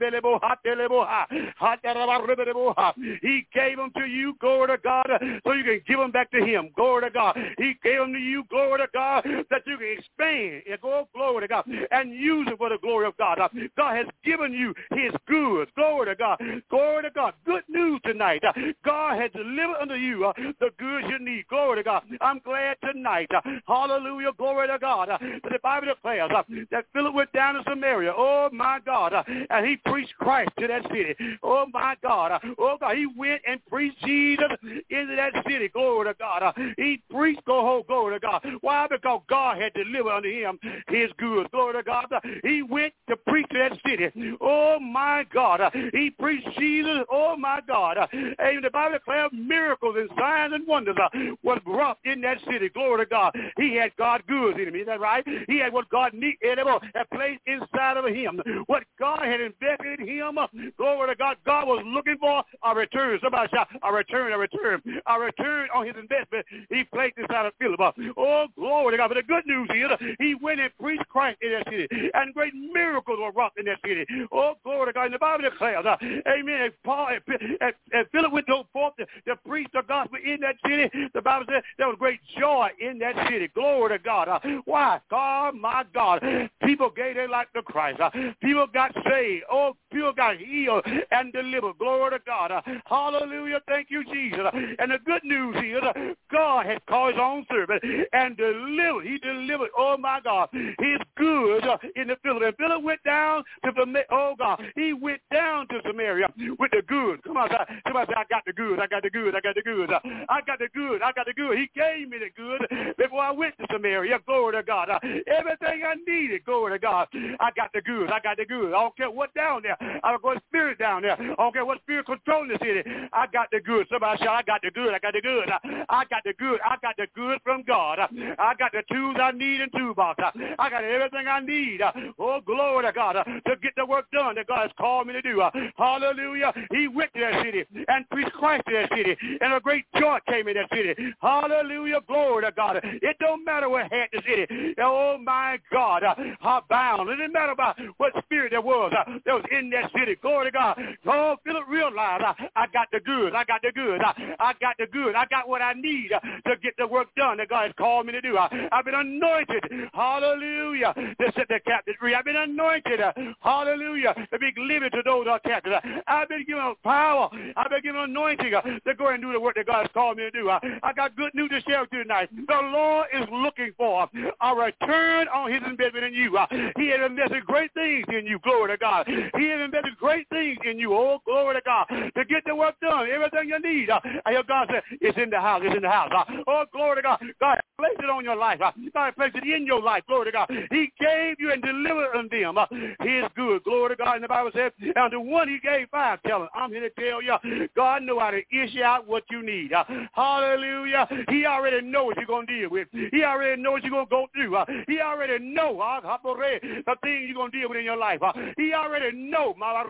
He gave them to you, glory to God, so you can give them back to him. Glory to God. He gave them to you, glory to God, that you can expand and go, glory to God, and use it for the glory of God. God has given you his goods. Glory to God. Glory to God. Good news tonight. God has delivered unto you the goods you need. Glory to God. I'm glad tonight. Hallelujah. Glory to God. The Bible declares that Philip went down to Samaria. Oh, my God. And he preached Christ to that city. Oh, my God. Oh, God. He went and preached Jesus into that city. Glory to God. He preached, go glory to God. Why? Because God had delivered unto him his goods. Glory to God. He went to preach to that city. Oh, my God. He preached Jesus. Oh, my God. And the Bible declares miracles and signs and wonders was wrought in that city. Glory to God. He had God's goods in him. Is that right? He had what God needed, had placed inside of him. What God had invested in him. Glory to God. God was looking for a return. Somebody shout, a return, a return. A return on his investment he placed inside of Philip. Oh, glory to God. But the good news is he went and preached Christ in that city. And great miracles were wrought in that city. Oh, glory to God. And the Bible declares, uh, amen, and, Paul, and, and, and Philip went forth to, to preach the gospel in that city. The Bible says there was great joy in that city. Glory to God. Uh, why? God, my God. People gave their life to Christ. Uh, people got saved. Oh, people got healed and delivered. Glory to God. Uh, hallelujah. Thank you, Jesus. Uh, and the good news is uh, God has called his own servant and delivered. He delivered, oh, my God, his goods uh, in the Philip. And Philip went down to the, oh, God, he went down to Samaria with the goods. Come on, somebody say, I got the goods. I got the goods. I got the goods. Uh, I got the goods. I got the goods. He gave me the goods before I went to Samaria. Glory to God. Uh, everything I needed. Glory to God. I got the goods. I got the goods. I don't care what down there. I don't care what spirit down there. I don't care what spirit controlling the city. I got the goods. Somebody shout, I got the goods. I got the goods. Uh, I got the goods. I got the goods from God. Uh, I got the tools I need in toolbox. Uh, I got everything I need. Uh, oh, glory to God. Uh, to get the work done that God has called me to do. Uh, hallelujah. He went to that city and preached Christ to that city. And a great joy came in that city. Hallelujah. Glory to God. It don't matter what had the city. Oh, my God. Uh, how bound. It didn't matter about what spirit there was uh, that was in that city. Glory to God. Oh, Philip realized uh, I got the goods. I got the goods. Uh, I got the goods. I got what I need uh, to get the work done that God has called me to do. Uh, I've been anointed. Hallelujah. To set the captive free. I've been anointed. Uh, hallelujah. To be living to those who are captive. Uh, I've been given power. I've been given anointing uh, to go and do the work that God has called me to do. Uh, I got good news to share with you tonight. The Lord is looking for a return on his investment in you. Uh, he has invested great things in you. Glory to God. He has invested great things in you. Oh, glory to God. To get the work done, everything you need. Uh, I hear God say, it's in the house. It's in the house. Uh, oh, glory to God. God placed it on your life. Uh, God placed it in your life. Glory to God. He gave you and delivered unto them uh, his good. Glory to God. And the Bible says, and the one he gave five talents. I'm here to tell you, God knows how to issue out what you need. Uh, hallelujah. He already knows what you're going to deal with. He already knows what you're going to go through. Uh, he already knows uh, the things you're going to deal with in your life. Uh, he already knows.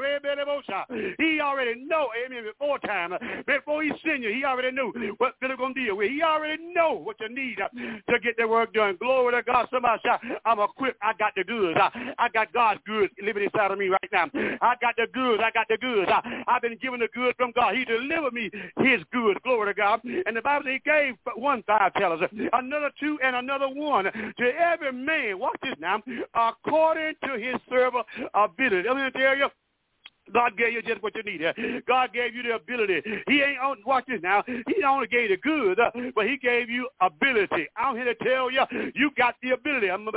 He already knows. Amen. Before time, uh, before he send you, he already knew what you're going to deal with. He already knows what you need uh, to get the work done. Glory to God. Somebody shout, I'm equipped. I got the goods. I, I got God's goods living inside of me right now. I got the goods. I got the goods. I, I've been given the goods from God. He delivered me his goods. Glory to God. And the Bible says he gave one five talents, another two, and another one to every man. Watch this now. According to his servant ability. I'm going to tell you, God gave you just what you needed. God gave you the ability. He ain't on, watch this now. He not only gave you the good, uh, but he gave you ability. I'm here to tell you, you got the ability. There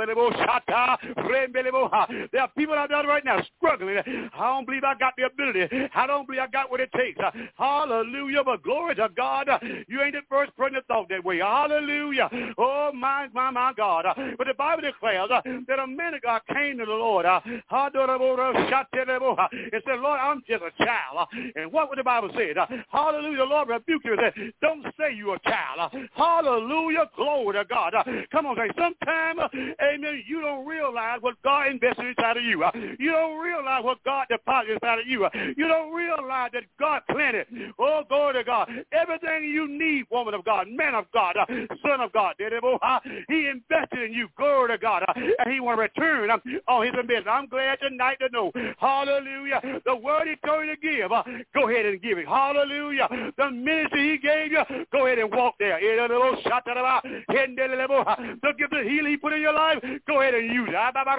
are people out there right now struggling. I don't believe I got the ability. I don't believe I got what it takes. Uh, hallelujah, but glory to God. Uh, you ain't the first person that thought that way. Hallelujah. Oh, my, my, my God. Uh, but the Bible declares uh, that a man of God came to the Lord uh, and said, Lord, I'm just a child. And what would the Bible say? Hallelujah. The Lord rebuked you and said, don't say you're a child. Hallelujah. Glory to God. Come on, say, sometimes, amen, you don't realize what God invested inside of you. You don't realize what God deposited inside of you. You don't realize that God planted. Oh, glory to God. Everything you need, woman of God, man of God, son of God, he invested in you. Glory to God. And he want to return on his investment. I'm glad tonight to know. Hallelujah. The word he told you to give, uh, go ahead and give it. Hallelujah. The ministry he gave you, go ahead and walk there. The gift of healing he put in your life, go ahead and use it.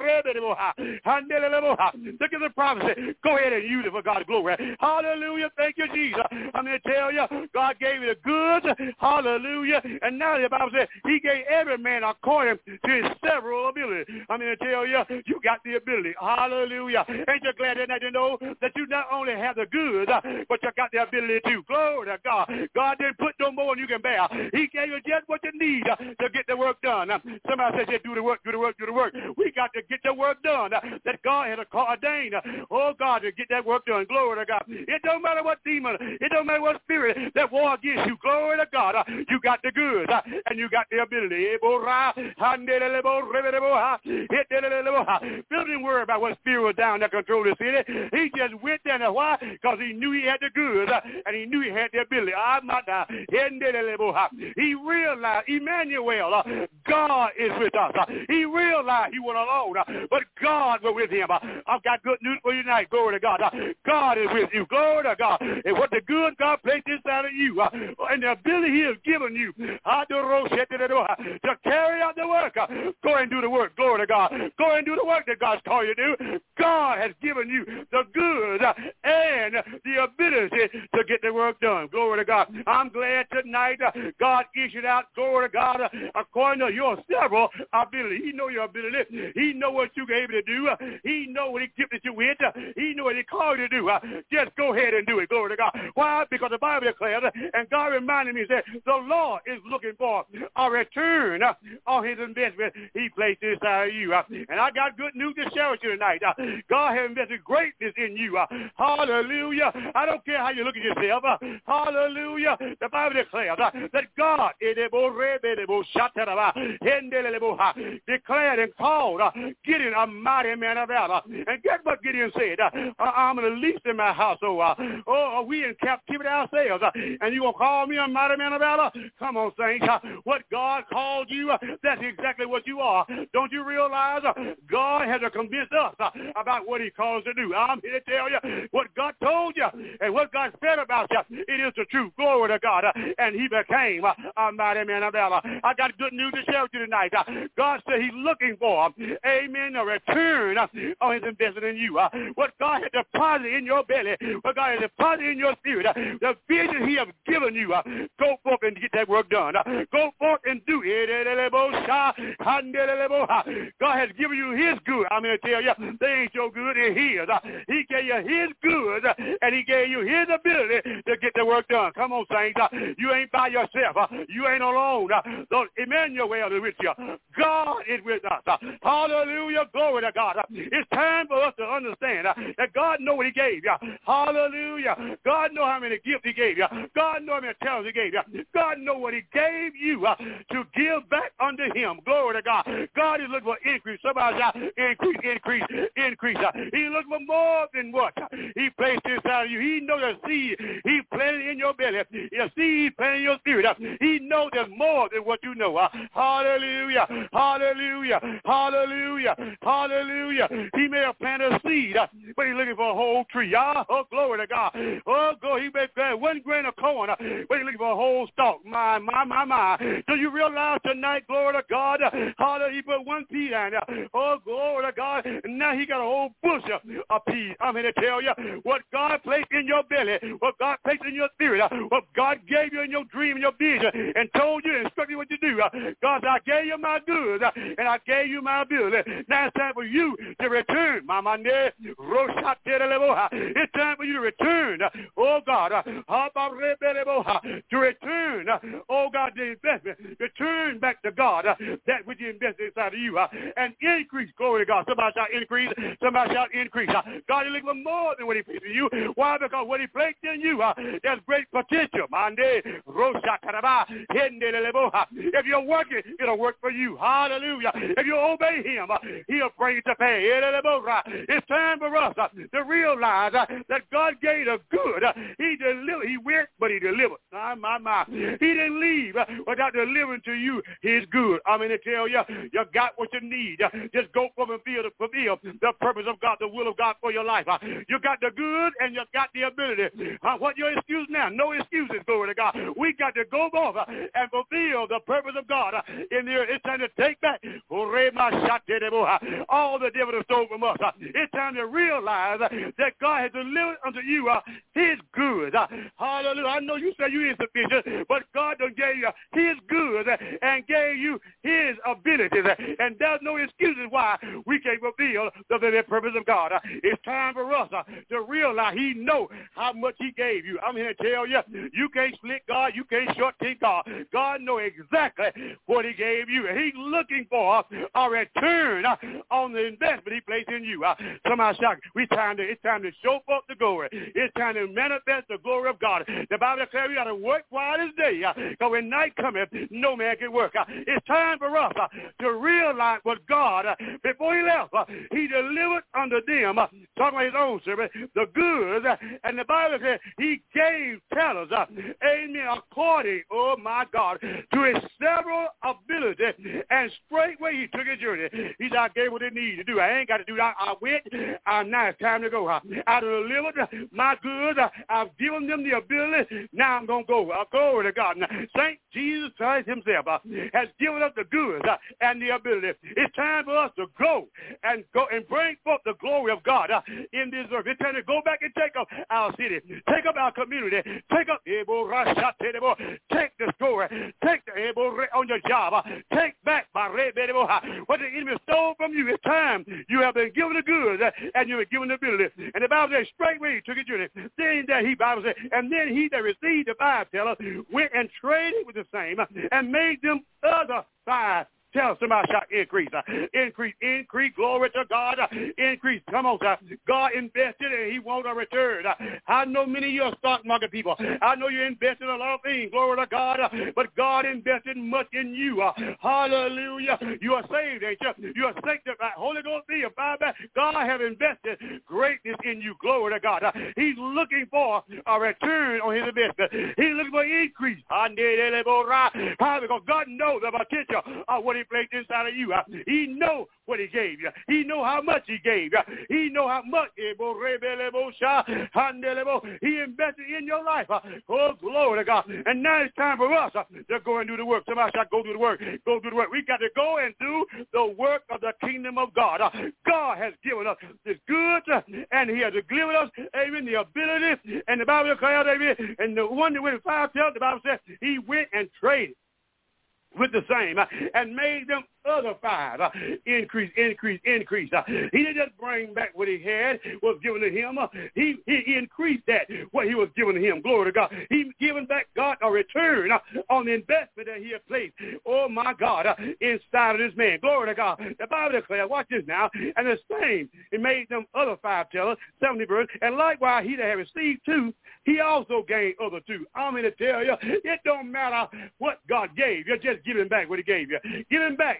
The gift of prophecy, go ahead and use it for God's glory. Hallelujah. Thank you, Jesus. I'm going to tell you, God gave you the goods. Hallelujah. And now the Bible says he gave every man according to his several ability. I'm going to tell you, you got the ability. Hallelujah. Ain't you glad tonight to know that you not only have the goods, but you got the ability to. Glory to God. God didn't put no more than you can bear. He gave you just what you need to get the work done. Somebody says, yeah, do the work, do the work, do the work. We got to get the work done that God has ordained. Oh, God, to get that work done. Glory to God. It don't matter what demon, it don't matter what spirit that war against you. Glory to God. You got the goods and you got the ability. Bill didn't worry about what spirit was down there control the city. He just went there. Why? Because he knew he had the goods and he knew he had the ability. He realized, Emmanuel, God is with us. He realized he was alone, but God was with him. I've got good news for you tonight. Glory to God. God is with you. Glory to God. And what the good God placed inside of you and the ability he has given you to carry out the work, go and do the work. Glory to God. Go and do the work that God's called you to do. God has given you the good and the ability to get the work done. Glory to God. I'm glad tonight God issued out, glory to God, according to your several ability. He know your ability. He know what you're able to do. He know what he gifted you with. He know what he called you to do. Just go ahead and do it. Glory to God. Why? Because the Bible declares, and God reminded me, that the Lord is looking for a return on his investment he placed inside of you. And I got good news to share with you tonight. God has invested greatness in you. Hallelujah. I don't care how you look at yourself. Hallelujah. The Bible declares that God declared and called Gideon a mighty man of valor. And guess what Gideon said? I'm the least in my household. Oh, are we in captivity ourselves? And you going to call me a mighty man of valor? Come on, saints. What God called you, that's exactly what you are. Don't you realize God has to convince us about what he calls to do? I'm here to tell you what God told you and what God said about you. It is the truth. Glory to God. And he became a mighty man of valor. I got good news to share with you tonight. God said he's looking for, amen, a return on his investment in you. What God has deposited in your belly, what God has deposited in your spirit, the vision he has given you, go forth and get that work done. Go forth and do it. God has given you his good. I'm going to tell you, they ain't your good, they're his. He gave you his good, and he gave you his ability to get the work done. Come on, saints. You ain't by yourself. You ain't alone. Emmanuel is with you. God is with us. Hallelujah. Glory to God. It's time for us to understand that God knows what he gave you. Hallelujah. God knows how many gifts he gave you. God knows how many talents he gave you. God knows what he gave you to give back unto him. Glory to God. God is looking for increase. Somebody shout, increase, increase, increase. He's looking for more than what he placed inside of you. He knows the seed he planted in your belly. The seed he planted in your spirit. He knows there's more than what you know. Hallelujah. Hallelujah. Hallelujah. Hallelujah. He may have planted a seed, but he's looking for a whole tree. Oh, glory to God. Oh, go. He may plant one grain of corn, but he's looking for a whole stalk. My, my, my, my. Do you realize tonight, glory to God, hallelujah, he put one pea down there. Oh, glory to God. And now he got a whole bush of peas. I'm here to tell you what God placed in your belly, what God placed in your spirit, what God gave you in your dream and your vision and told you and instructed you what to do. God said, I gave you my goods and I gave you my ability. Now it's time for you to return. It's time for you to return. Oh, God. To return. Oh, God, the investment. Return back to God that which you invested inside of you and increase. Glory to God. Somebody shout increase. Somebody shout increase. God is looking for more than what he placed in you. Why? Because what he placed in you, there's great potential. If you're working, it'll work for you. Hallelujah. If you obey him, he'll bring it to pay. It's time for us to realize that God gave us good. He delivered. He went, but he delivered. My, my, my. He didn't leave without delivering to you his good. I'm going to tell you, you got what you need. Just go from and fulfill, fulfill the purpose of God, the will of God for your life. You got the good and you got the ability. What your excuse now? No excuses, glory to God. We got to go off and fulfill the purpose of God in the earth. It's time to take back all the devil has stolen from us. It's time to realize that God has delivered unto you his good. Hallelujah. I know you say you insufficient, but God done gave you his good and gave you his abilities. And there's no excuses why we can't fulfill the very purpose of God. It's time for us to realize he knows how much he gave you. I'm here to tell you, you can't split God. You can't short-take God. God knows exactly what he gave you. And he's looking for a return on the investment he placed in you. Somebody shout, we time to, it's time to show forth the glory. It's time to manifest the glory of God. The Bible declares we got to work while it's day. Because when night cometh, no man can work. It's time for us to realize what God, before he left, he delivered unto them, talking about his own servant, the goods. And the Bible says he gave talents, amen, according, oh my God, to his several abilities. And straightway he took his journey. He said, I gave what they needed to do. I ain't got to do that. I went. Uh, now it's time to go. I delivered my goods. I've given them the ability. Now I'm going to go. Uh, glory to God. Now, Saint Jesus Christ himself uh, has given us the goods uh, and the ability. It's time for us to go and go and bring forth the glory of God uh, in this earth. It's time to go back and take up our city, take up our community, take up, take the story, take the on your job, uh, take back what the enemy stole from you. It's time. You have been given the goods uh, and you have been given the ability. And the Bible says straightway he took his journey. Then that he, Bible says, and then he that received the five talents went and traded with the same uh, and made them other five. Tell somebody, shout increase, uh, increase, increase, glory to God, uh, increase. Come on, sir. God invested and he wants a return. Uh, I know many of you are stock market people. I know you invested a lot of things, glory to God, uh, but God invested much in you. Uh, hallelujah. You are saved, ain't you? You are sanctified. Holy Ghost be a Bible. God have invested greatness in you, glory to God. Uh, he's looking for a return on his investment. He's looking for increase. Because God knows the potential of what he placed inside of you. He know what he gave you. He know how much he gave you. He know how much he invested in your life. Oh, glory to God. And now it's time for us to go and do the work. Somebody shout, go do the work. Go do the work. We got to go and do the work of the kingdom of God. God has given us this goods, and he has given us, amen, the ability. And the Bible declares, amen, and the one that went five tells, the Bible says, he went and traded with the same uh, and made them other five. Uh, increase, increase, increase. Uh, he didn't just bring back what he had, was given to him. Uh, he, he, he increased that, what he was given to him. Glory to God. He given back God a return uh, on the investment that he had placed, oh my God, uh, inside of this man. Glory to God. The Bible declares, watch this now, and the same, he made them other five tellers, seventy verse, and likewise he that had received two, he also gained other two. I'm going to tell you, it don't matter what God gave. You're just giving back what he gave you. Giving back,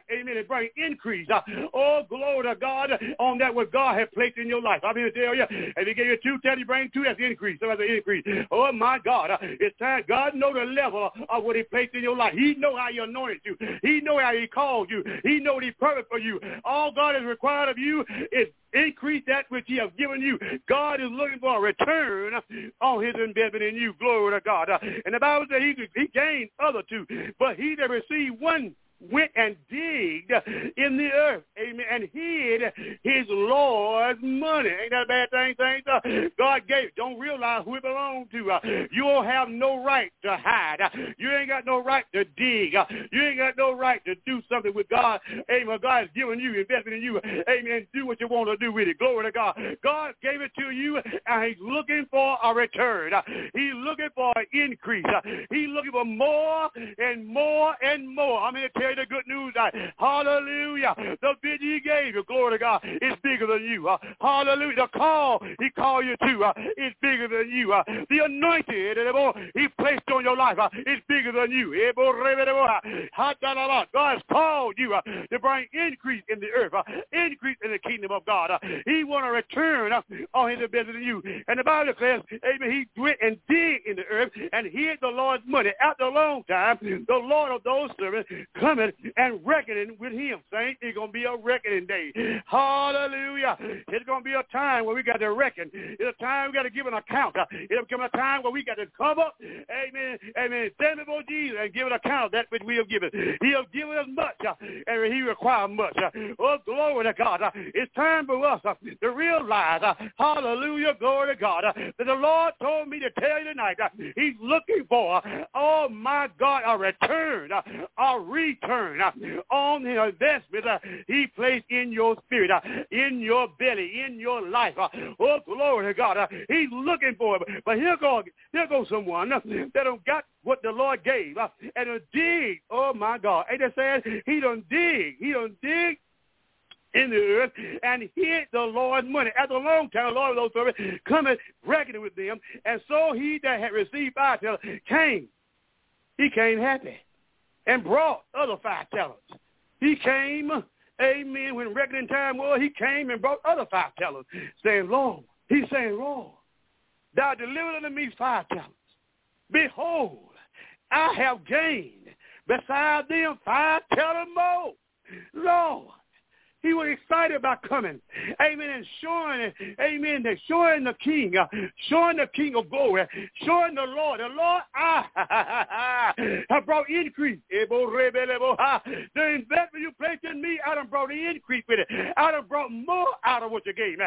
amen, and bring increase. Uh, oh, glory to God on that what God has placed in your life. I'm here to tell you, if he gave you two, tell you bring two, that's increase. So that's an increase. Oh, my God. Uh, it's time. God know the level of what he placed in your life. He know how he anointed you. He know how he called you. He know what he purposed for you. All God has required of you is increase that which he has given you. God is looking for a return on his investment in you. Glory to God. Uh, and the Bible says he, he gained other two, but he that received one went and digged in the earth, amen, and hid his Lord's money. Ain't that a bad thing, saints? Uh, God gave it. Don't realize who it belongs to. Uh, you don't have no right to hide. Uh, you ain't got no right to dig. Uh, you ain't got no right to do something with God. Amen. God has given you, invested in you. Amen. Do what you want to do with it. Glory to God. God gave it to you, and he's looking for a return. Uh, he's looking for an increase. Uh, he's looking for more and more and more. I'm going to tell the good news. Uh, hallelujah. The vision he gave you, glory to God, is bigger than you. Uh, hallelujah. The call he called you to uh, is bigger than you. Uh, the anointed uh, he placed on your life uh, is bigger than you. God has called you uh, to bring increase in the earth, uh, increase in the kingdom of God. Uh, he want to return uh, on his investment in you. And the Bible says, amen, he went and digged in the earth and hid the Lord's money. After a long time, the Lord of those servants coming and reckoning with him. Saints, it's going to be a reckoning day. Hallelujah. It's going to be a time where we got to reckon. It's a time we got to give an account. It'll come a time where we got to come up, amen, amen, stand before Jesus and give an account of that which we have given. He'll give us much, uh, and he requires much. Uh, oh, glory to God. Uh, it's time for us uh, to realize, uh, hallelujah, glory to God, uh, that the Lord told me to tell you tonight, uh, he's looking for, uh, oh, my God, a return, uh, a return uh, on the investment uh, he placed in your spirit, uh, in your belly, in your life. Uh, oh, glory to God. Uh, he's looking for it. But here go, here goes someone uh, that done got what the Lord gave uh, and done dig. Oh, my God. Ain't that sad? He done dig. He done dig in the earth and hid the Lord's money. After a long time, the Lord of those servants coming, reckoning with them. And so he that had received five talents came. He came happy and brought other five talents. He came, amen, when reckoning time was, he came and brought other five talents, saying, Lord, he's saying, Lord, thou delivered unto me five talents. Behold, I have gained beside them five talents more. Lord, he was excited about coming, amen, and showing, amen, showing the King, uh, showing the King of glory, showing the Lord. The Lord, I have brought increase. The investment you placed in me, I done brought the increase with it. I done brought more out of what you gave me.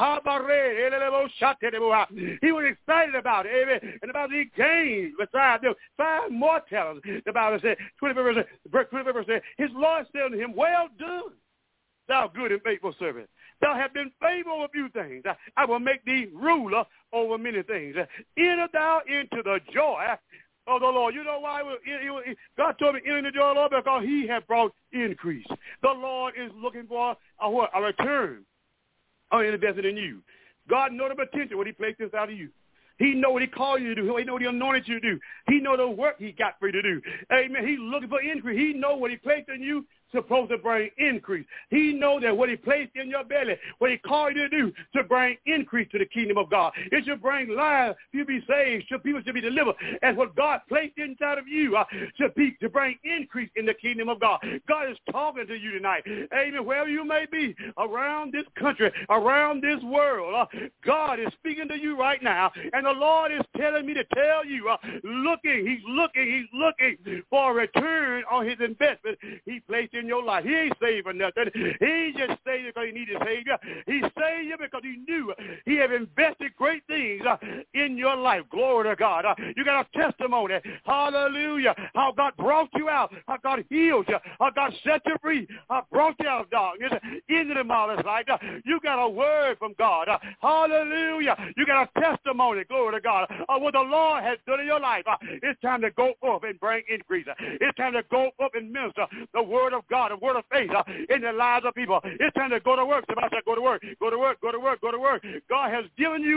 He was excited about it, amen, and about he gained beside them five more talents. The Bible said, twenty-fifth verse said, his Lord said to him, well done, thou good and faithful servant. Thou hast been faithful over a few things. I will make thee ruler over many things. Enter thou into the joy of the Lord. You know why? God told me enter the joy of the Lord because he has brought increase. The Lord is looking for a, what? A return on investing in you. God knows the potential when he placed this out of you. He know what he called you to do. He know what he anointed you to do. He know the work he got for you to do. Amen. He's looking for increase. He know what he placed in you supposed to bring increase. He know that what he placed in your belly, what he called you to do, to bring increase to the kingdom of God. It should bring life. You'll be saved. Should, people should be delivered. And what God placed inside of you uh, should be to bring increase in the kingdom of God. God is talking to you tonight. Amen. Wherever you may be, around this country, around this world, uh, God is speaking to you right now. And the Lord is telling me to tell you, uh, looking, he's looking, he's looking for a return on his investment he placed in your life. He ain't saving nothing. He ain't just saved because he needed a Savior. He saved you because he knew he had invested great things uh, in your life. Glory to God. Uh, you got a testimony. Hallelujah. How God brought you out. How God healed you. How God set you free. How brought you out of darkness into the marvelous light. Uh, you got a word from God. Uh, hallelujah. You got a testimony. Glory to God. Uh, what the Lord has done in your life. Uh, it's time to go up and bring increase. Uh, it's time to go up and minister the word of God, the word of faith uh, in the lives of people. It's time to go to work. Somebody said, go to work, go to work, go to work, go to work. God has given you his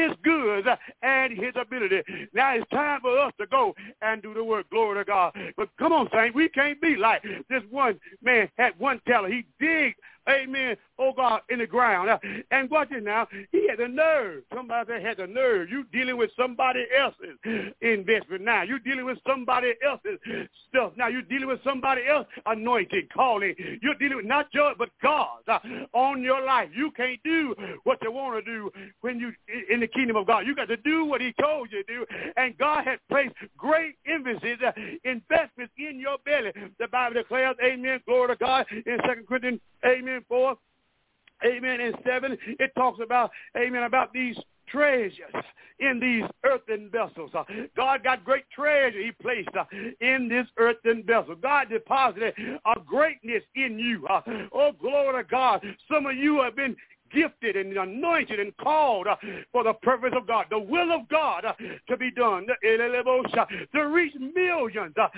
his goods and his ability. Now it's time for us to go and do the work. Glory to God. But come on, saints, we can't be like this one man had one talent. He digged, amen, oh God, in the ground. Uh, and watch it now. He had the nerve. Somebody had the nerve. You dealing with somebody else's investment now. You dealing with somebody else's stuff. Now you dealing with somebody else's anointing, calling. You're dealing with not yours, but God's uh, on your life. You can't do what you want to do when you in the kingdom of God. You got to do what he told you to do. And God has placed great emphasis, uh, investments in your belly. The Bible declares, amen, glory to God, in Second Corinthians, amen, four, amen, and seven, it talks about, amen, about these treasures in these earthen vessels. Uh, God got great treasure he placed uh, in this earthen vessel. God deposited a greatness in you. Uh, oh, glory to God. Some of you have been gifted and anointed and called uh, for the purpose of God, the will of God uh, to be done, to reach millions, uh,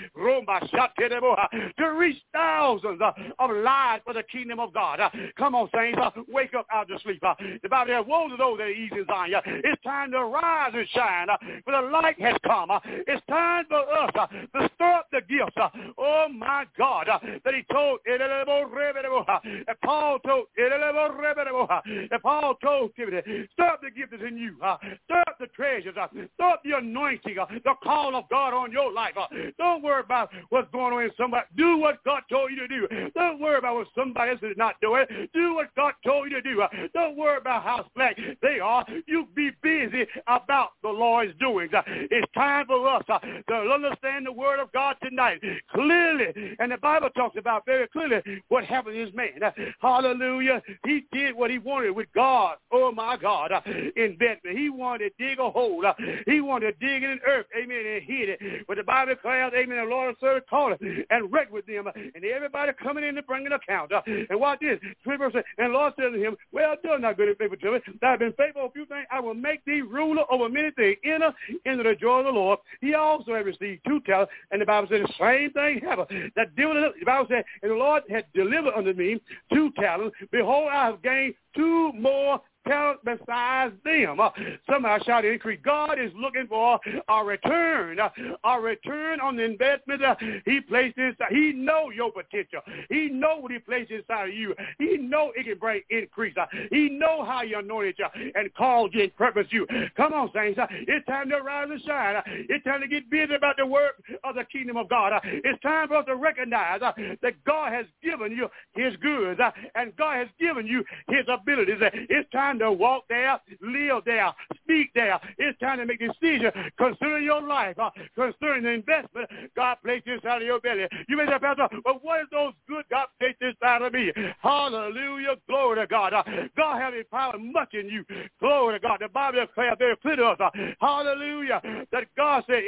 to reach thousands uh, of lives for the kingdom of God. Uh, come on, saints, uh, wake up out of sleep. Uh, the Bible says, woe to those that are easy in Zion. Uh, it's time to rise and shine, uh, for the light has come. Uh, it's time for us uh, to stir up the gifts. Uh, oh, my God, uh, that he told, uh, and Paul told, and Paul told Timothy, stir up the gift that's in you. Uh, stir up the treasures. Uh, stir up the anointing, uh, the call of God on your life. Uh, don't worry about what's going on in somebody. Do what God told you to do. Don't worry about what somebody else is not doing. Do what God told you to do. Uh, don't worry about how slack they are. You be busy about the Lord's doings. Uh, it's time for us uh, to understand the word of God tonight clearly. And the Bible talks about very clearly what happened to this man. Uh, hallelujah. He did what he wanted with God, oh my God, uh, investment. He wanted to dig a hole. Uh, he wanted to dig in the earth, amen, and hid it. But the Bible declares, amen, the Lord of service called it and wrecked with them. Uh, and everybody coming in to bring an account. Uh, and watch this. And the Lord said to him, well done, thou good and faithful to me. Thou hast been faithful a few things. I will make thee ruler over many things. Enter into the joy of the Lord. He also had received two talents. And the Bible said the same thing happened. That the Bible said, and the Lord had delivered unto me two talents. Behold, I have gained two more talent besides them. Uh, somebody shout increase. God is looking for a return, uh, a return on the investment uh, he placed inside. He know your potential. He know what he placed inside of you. He know it can bring increase. Uh, he know how you anointed you and called you and purposed you. Come on, saints. Uh, it's time to rise and shine. Uh, it's time to get busy about the work of the kingdom of God. Uh, it's time for us to recognize uh, that God has given you his goods uh, and God has given you his abilities. Uh, it's time to walk there, live there, speak there. It's time to make decisions concerning your life, uh, concerning the investment God placed inside of your belly. You may say, Pastor, but what is those good God placed inside of me? Hallelujah, glory to God. Uh, God has empowered much in you. Glory to God. The Bible declares very clear to us, uh, hallelujah, that God said,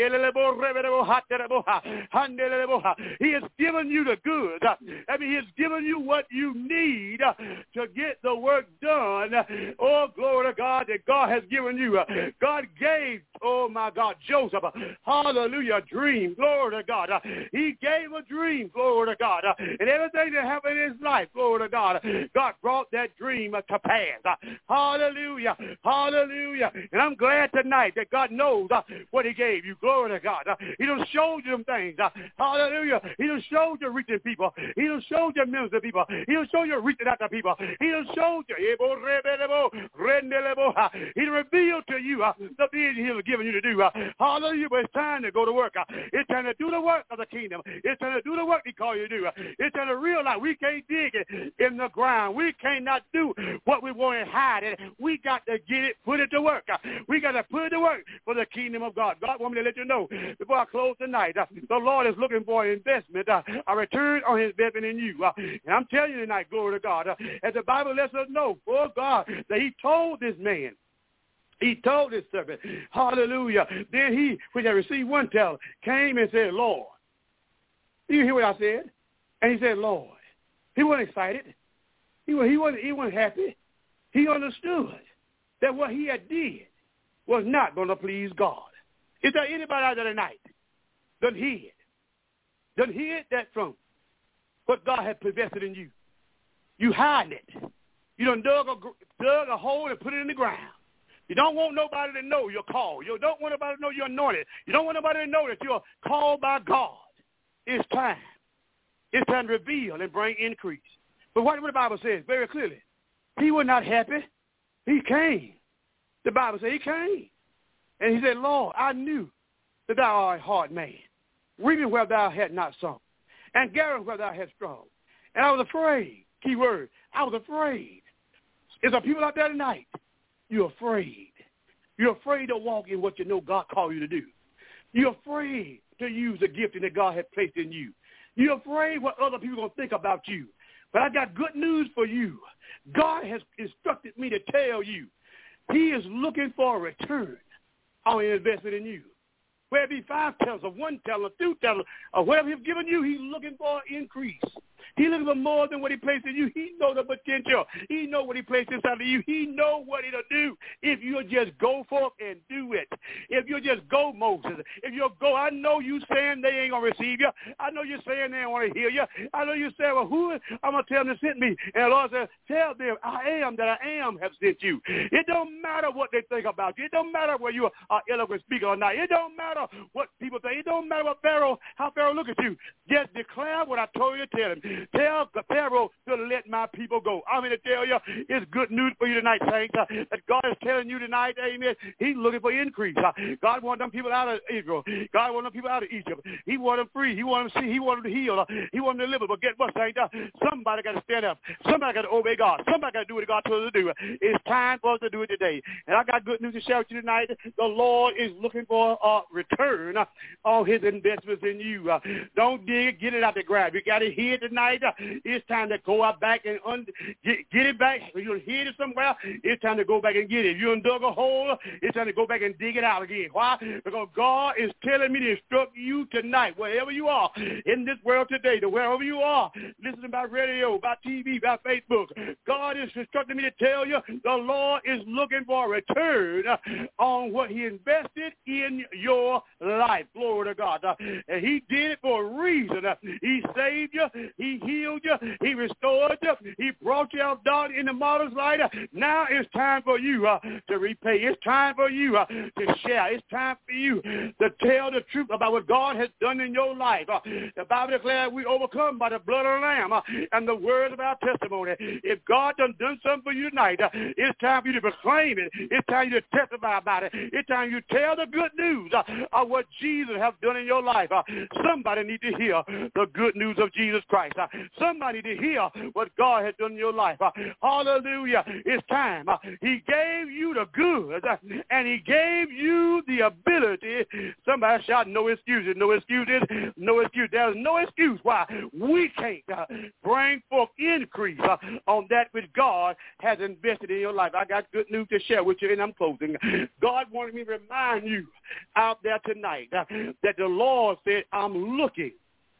he has given you the goods. Uh, I mean, he has given you what you need uh, to get the work done. Oh, glory to God that God has given you. Uh, God gave, oh my God, Joseph, uh, hallelujah, a dream. Glory to God. Uh, he gave a dream. Glory to God. Uh, and everything that happened in his life, glory to God, uh, God brought that dream uh, to pass. Uh, hallelujah. Hallelujah. And I'm glad tonight that God knows uh, what he gave you. Glory to God. Uh, he done showed you them things. Uh, hallelujah. He done showed you reaching people. He done showed you ministering people. He done showed you reaching out to people. He done showed you. He revealed to you uh, the vision he was giving you to do. Uh, hallelujah. But it's time to go to work. Uh, it's time to do the work of the kingdom. It's time to do the work he called you to do. Uh, it's time to realize we can't dig it in the ground. We cannot do what we want to hide it. We got to get it, put it to work. Uh, we got to put it to work for the kingdom of God. God wants me to let you know before I close tonight, uh, the Lord is looking for an investment, uh, a return on his investment in you. Uh, and I'm telling you tonight, glory to God, uh, as the Bible lets us know, oh God, that he told this man, he told his servant, hallelujah. Then he, when he received one talent, came and said, Lord. You hear what I said? And he said, Lord. He wasn't excited. He, was, he, wasn't, he wasn't happy. He understood that what he had did was not going to please God. Is there anybody out there tonight that hid, that hid that from what God had invested in you? You hide it. You done dug a, dug a hole and put it in the ground. You don't want nobody to know you're called. You don't want nobody to know you're anointed. You don't want nobody to know that you're called by God. It's time. It's time to reveal and bring increase. But what the Bible says very clearly, he was not happy. He came. The Bible says he came. And he said, Lord, I knew that thou art a hard man, reaping where thou had not sown, and gathering where thou hadst strong. And I was afraid. Key word, I was afraid. Is there people out there tonight? You're afraid. You're afraid to walk in what you know God called you to do. You're afraid to use the gifting that God has placed in you. You're afraid what other people are going to think about you. But I got good news for you. God has instructed me to tell you he is looking for a return on his investment in you. Whether it be five talents or one talent or two talents or whatever he's given you, he's looking for an increase. He's looking for more than what he placed in you. He knows the potential. He knows what he placed inside of you. He knows what it'll do if you'll just go forth and do it. If you'll just go, Moses. If you'll go, I know you saying they ain't going to receive you. I know you're saying they don't want to hear you. I know you're saying, well, who? I'm going to tell them to send me. And the Lord said, tell them I am that I am have sent you. It don't matter what they think about you. It don't matter whether you're an eloquent speaker or not. It don't matter what people think. It don't matter what Pharaoh, how Pharaoh look at you. Just declare what I told you to tell him. Tell Pharaoh to let my people go. I'm going to tell you, it's good news for you tonight, saints, uh, that God is telling you tonight, amen, he's looking for increase. Uh, God wants them people out of Israel. God wants them people out of Egypt. He wants them free. He wants them to see. He wants them to heal. Uh, he wants them to live. But get what, saints? Uh, somebody got to stand up. Somebody got to obey God. Somebody got to do what God told us to do. It's time for us to do it today. And I got good news to share with you tonight. The Lord is looking for a return uh, on his investments in you. Uh, don't dig it. Get it out the ground. You got it here tonight. Uh, It's time to go out back and un- get, get it back. If you hid it somewhere, it's time to go back and get it. If you dug a hole, it's time to go back and dig it out again. Why? Because God is telling me to instruct you tonight, wherever you are in this world today, to wherever you are, listening by radio, by T V, by Facebook. God is instructing me to tell you the Lord is looking for a return on what he invested in your life. Glory to God. And he did it for a reason. He saved you. He healed you. He restored you. He brought you out down in the marvelous light. Now it's time for you uh, to repay. It's time for you uh, to share. It's time for you to tell the truth about what God has done in your life. Uh, the Bible declares we overcome by the blood of the Lamb uh, and the words of our testimony. If God done done something for you tonight, uh, it's time for you to proclaim it. It's time for you to testify about it. It's time you tell the good news uh, of what Jesus has done in your life. Uh, somebody needs to hear the good news of Jesus Christ. Uh, somebody to hear what God has done in your life. Uh, hallelujah. It's time. Uh, he gave you the good, uh, and he gave you the ability. Somebody shout, no excuses, no excuses, no excuse. There's no excuse why we can't uh, bring forth increase uh, on that which God has invested in your life. I got good news to share with you, and I'm closing. God wanted me to remind you out there tonight uh, that the Lord said, I'm looking.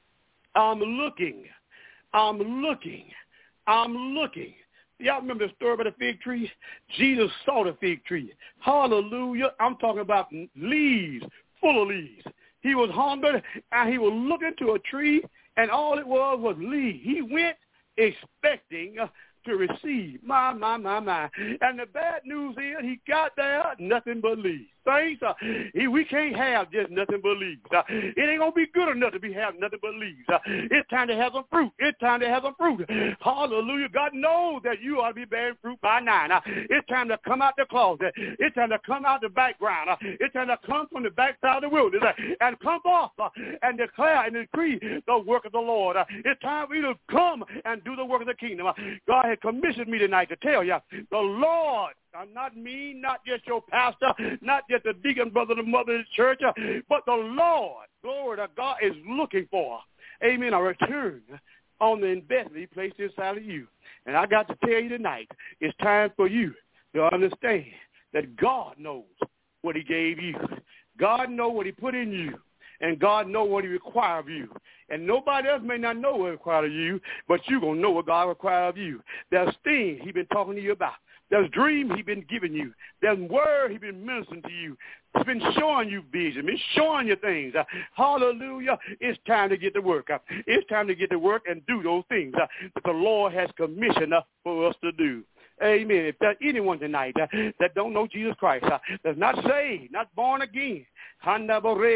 I'm looking. I'm looking. I'm looking. Y'all remember the story about the fig tree? Jesus saw the fig tree. Hallelujah. I'm talking about leaves, full of leaves. He was hungry, and he was looking to a tree, and all it was was leaves. He went expecting to receive. My, my, my, my. And the bad news is he got there, nothing but leaves. Saints, uh, he, we can't have just nothing but leaves. Uh, it ain't going to be good enough to be have nothing but leaves. Uh, it's time to have some fruit. It's time to have some fruit. Hallelujah. God knows that you ought to be bearing fruit by nine. Uh, it's time to come out the closet. It's time to come out the background. Uh, it's time to come from the backside of the wilderness uh, and come off uh, and declare and decree the work of the Lord. Uh, it's time for you to come and do the work of the kingdom. Uh, God has commissioned me tonight to tell you, the Lord, I'm not me, not just your pastor, not just the deacon brother, the mother of the church, but the Lord, glory to God, is looking for, amen, a return on the investment he placed inside of you. And I got to tell you tonight, it's time for you to understand that God knows what he gave you. God knows what he put in you. And God knows what he requires of you. And nobody else may not know what he requires of you, but you're going to know what God requires of you. There's things he's been talking to you about. There's dreams he's been giving you. There's word he's been ministering to you. He's been showing you vision. He's showing you things. Uh, hallelujah. It's time to get to work. Uh, it's time to get to work and do those things uh, that the Lord has commissioned uh, for us to do. Amen. If there's anyone tonight uh, that don't know Jesus Christ, uh, that's not saved, not born again, and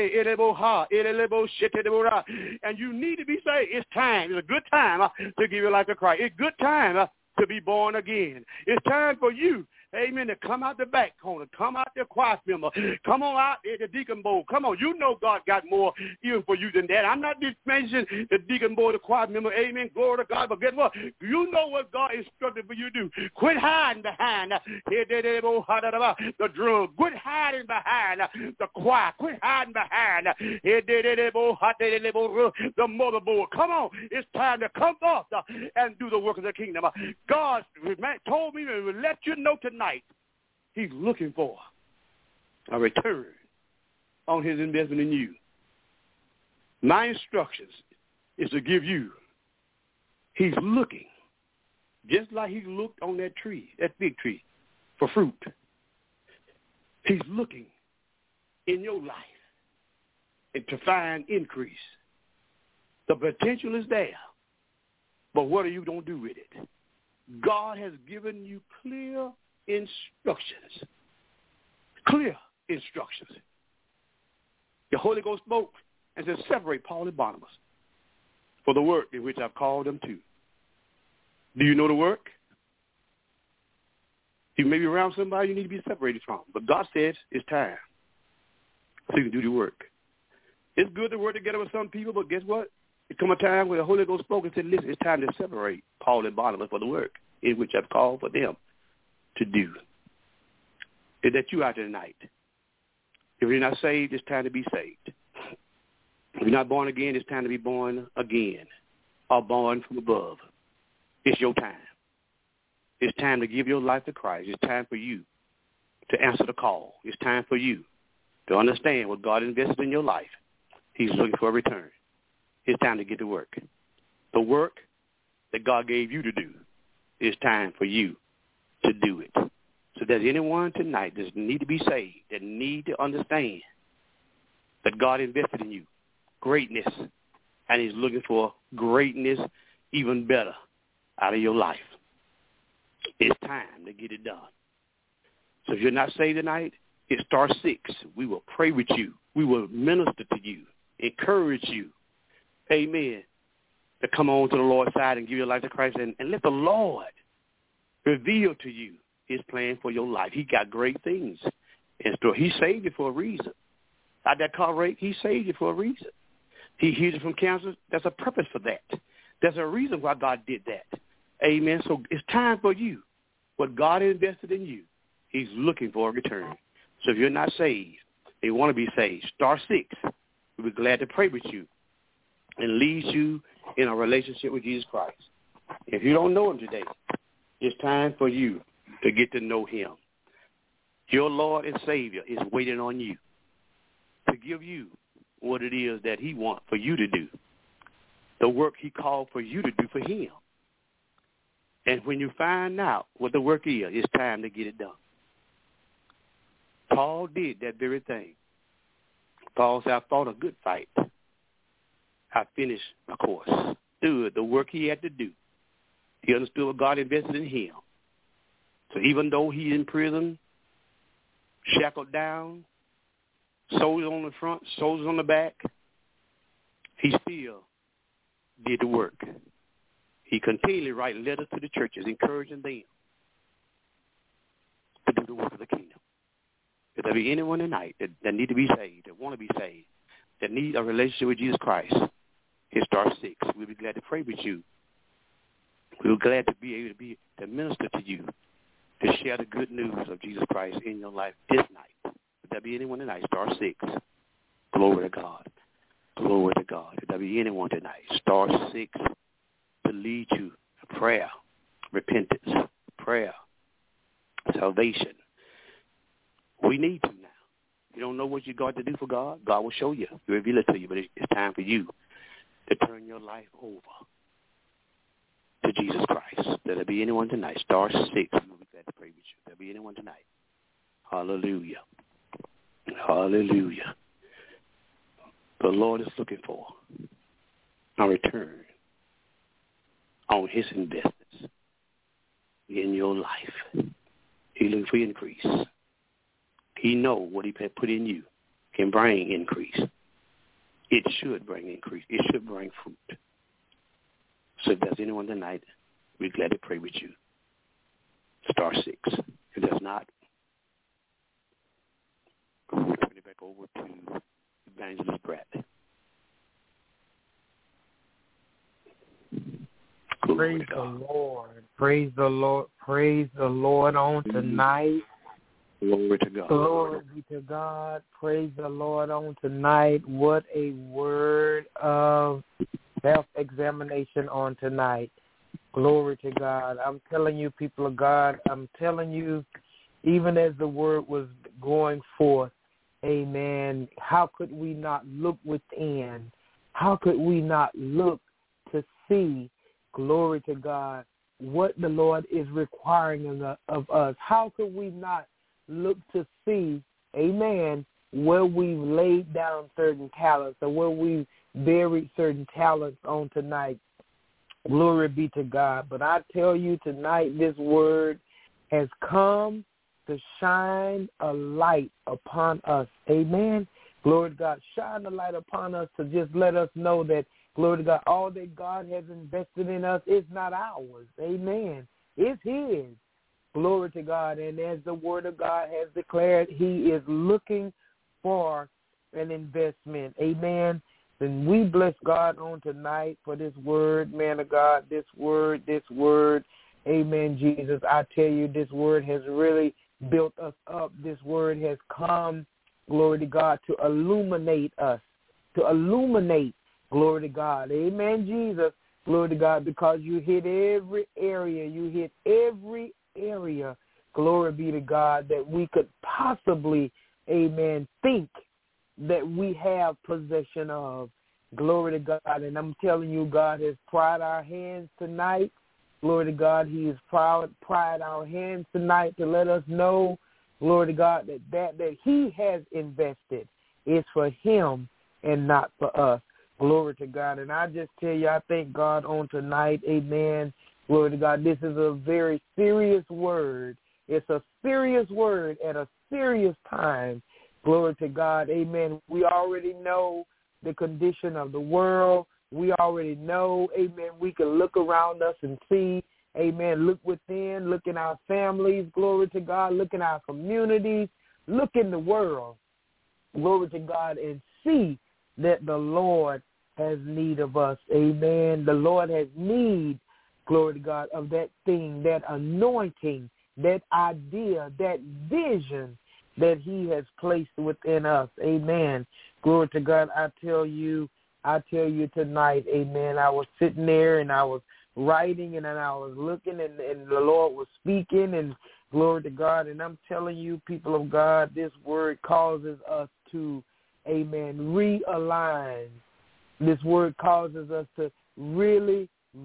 you need to be saved, it's time. It's a good time uh, to give your life to Christ. It's a good time uh, to be born again. It's time for you, amen, to come out the back corner, come out the choir member, come on out at the deacon bowl. Come on, you know God got more even for you than that. I'm not just mentioning the deacon bowl, the choir member, amen, glory to God, but guess what? You know what God instructed for you to do. Quit hiding behind the drum. Quit hiding behind the choir. Quit hiding behind the motherboard. Come on, it's time to come forth and do the work of the kingdom. God told me to let you know tonight he's looking for a return on his investment in you. My instructions is to give you, he's looking, just like he looked on that tree, that big tree, for fruit. He's looking in your life and to find increase. The potential is there, but what are you going to do with it? God has given you clear instructions. Clear instructions. The Holy Ghost spoke and said, separate Paul and Barnabas for the work in which I've called them to. Do you know the work? You may be around somebody you need to be separated from, but God says it's time so you can do the work. It's good to work together with some people, but guess what? There come a time where the Holy Ghost spoke and said, listen, it's time to separate Paul and Barnabas for the work in which I've called for them to do. Is that you out there tonight? If you're not saved, it's time to be saved. If you're not born again, it's time to be born again or born from above. It's your time. It's time to give your life to Christ. It's time for you to answer the call. It's time for you to understand what God invested in your life. He's looking for a return. It's time to get to work. The work that God gave you to do, it's time for you to do it. So there's anyone tonight that need to be saved, that need to understand that God invested in you greatness, and he's looking for greatness even better out of your life. It's time to get it done. So if you're not saved tonight, it's star six. We will pray with you. We will minister to you, encourage you, amen, to come on to the Lord's side and give your life to Christ, and, and let the Lord reveal to you his plan for your life. He got great things in store. He saved you for a reason. At that car wreck, he saved you for a reason. He healed you from cancer. There's a purpose for that. There's a reason why God did that. Amen. So it's time for you. What God invested in you, he's looking for a return. So if you're not saved, and you want to be saved, star six. We'll be glad to pray with you and lead you in a relationship with Jesus Christ. If you don't know him today, it's time for you to get to know him. Your Lord and Savior is waiting on you to give you what it is that he wants for you to do, the work he called for you to do for him. And when you find out what the work is, it's time to get it done. Paul did that very thing. Paul said, I fought a good fight. I finished my course. Stood the work he had to do. He understood what God invested in him. So even though he's in prison, shackled down, soldiers on the front, soldiers on the back, he still did the work. He continually write letters to the churches, encouraging them to do the work of the kingdom. If there be anyone tonight that, that need to be saved, that want to be saved, that need a relationship with Jesus Christ, it's star six. We'll be glad to pray with you. We're glad to be able to be to minister to you, to share the good news of Jesus Christ in your life this night. If there be anyone tonight, star six. Glory to God. Glory to God. If there be anyone tonight, star six, to lead you to prayer, repentance, prayer, salvation. We need to now. You don't know what you're going to do for God? God will show you. He'll reveal it to you, but it's time for you to turn your life over to Jesus Christ. There'll be anyone tonight. Star six. We'll be glad to pray with you. There'll be anyone tonight. Hallelujah. Hallelujah. The Lord is looking for a return on his investments. in your life. He's looking for increase. He knows what he put in you can bring increase. It should bring increase. It should bring fruit. So if there's anyone tonight, we're glad to pray with you. Star six. If there's not, we'll turn it back over to Evangelist Bradley. Praise the Lord. Praise the Lord. Praise the Lord on tonight. Glory to God. Glory be to God. Praise the Lord on tonight. What a word of self-examination on tonight. Glory to God. I'm telling you, people of God, I'm telling you, even as the word was going forth, amen, how could we not look within? How could we not look to see, glory to God, what the Lord is requiring of us? How could we not look to see, amen, where we've laid down certain talents or where we've buried certain talents on tonight? Glory be to God. But I tell you tonight, this word has come to shine a light upon us. Amen. Glory to God. Shine a light upon us to just let us know that, glory to God, all that God has invested in us is not ours. Amen. It's his. Glory to God. And as the word of God has declared, he is looking for an investment. Amen. And we bless God on tonight for this word, man of God, this word, this word. Amen, Jesus. I tell you, this word has really built us up. This word has come, glory to God, to illuminate us, to illuminate, glory to God. Amen, Jesus. Glory to God, because you hit every area. You hit every area, glory be to God, that we could possibly, amen, think that we have possession of. Glory to God. And I'm telling you, God has pried our hands tonight. Glory to God. He has pried, pried our hands tonight to let us know, glory to God, that, that that he has invested is for him and not for us. Glory to God. And I just tell you, I thank God on tonight. Amen. Glory to God. This is a very serious word. It's a serious word at a serious time. Glory to God. Amen. We already know the condition of the world. We already know, amen, we can look around us and see, amen, look within, look in our families, glory to God, look in our communities, look in the world, glory to God, and see that the Lord has need of us, amen. The Lord has need, glory to God, of that thing, that anointing, that idea, that vision that he has placed within us, amen. Glory to God. I tell you, I tell you tonight, amen, I was sitting there and I was writing and then I was looking and, and the Lord was speaking, and glory to God. And I'm telling you, people of God, this word causes us to, amen, realign. This word causes us to really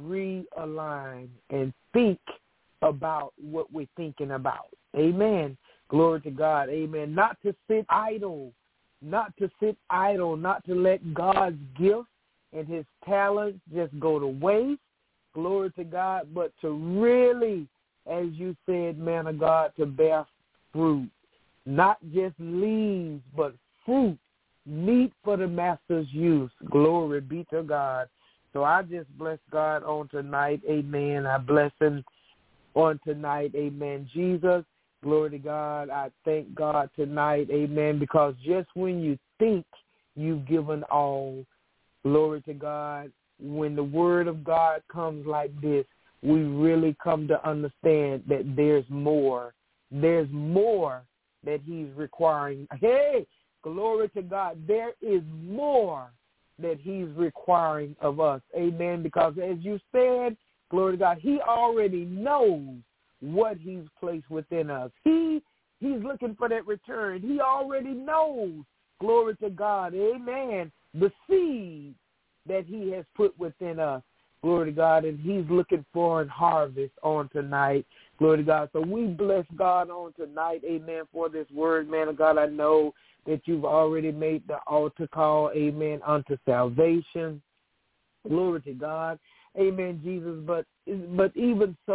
realign and think about what we're thinking about. Amen. Glory to God. Amen. Not to sit idle. Not to sit idle, not to let God's gifts and his talents just go to waste, glory to God, but to really, as you said, man of God, to bear fruit, not just leaves, but fruit, meat for the master's use. Glory be to God. So I just bless God on tonight, amen. I bless him on tonight, amen. Jesus, glory to God. I thank God tonight, amen, because just when you think you've given all, glory to God, when the word of God comes like this, we really come to understand that there's more. There's more that he's requiring. Hey, glory to God. There is more that he's requiring of us, amen, because as you said, glory to God, he already knows what he's placed within us. He he's looking for that return. He already knows, glory to God, amen, the seed that he has put within us, glory to God, and he's looking for a harvest on tonight, glory to God. So we bless God on tonight, amen, for this word, man of God. I know that you've already made the altar call, amen, unto salvation, glory to God, amen, Jesus, but but even so,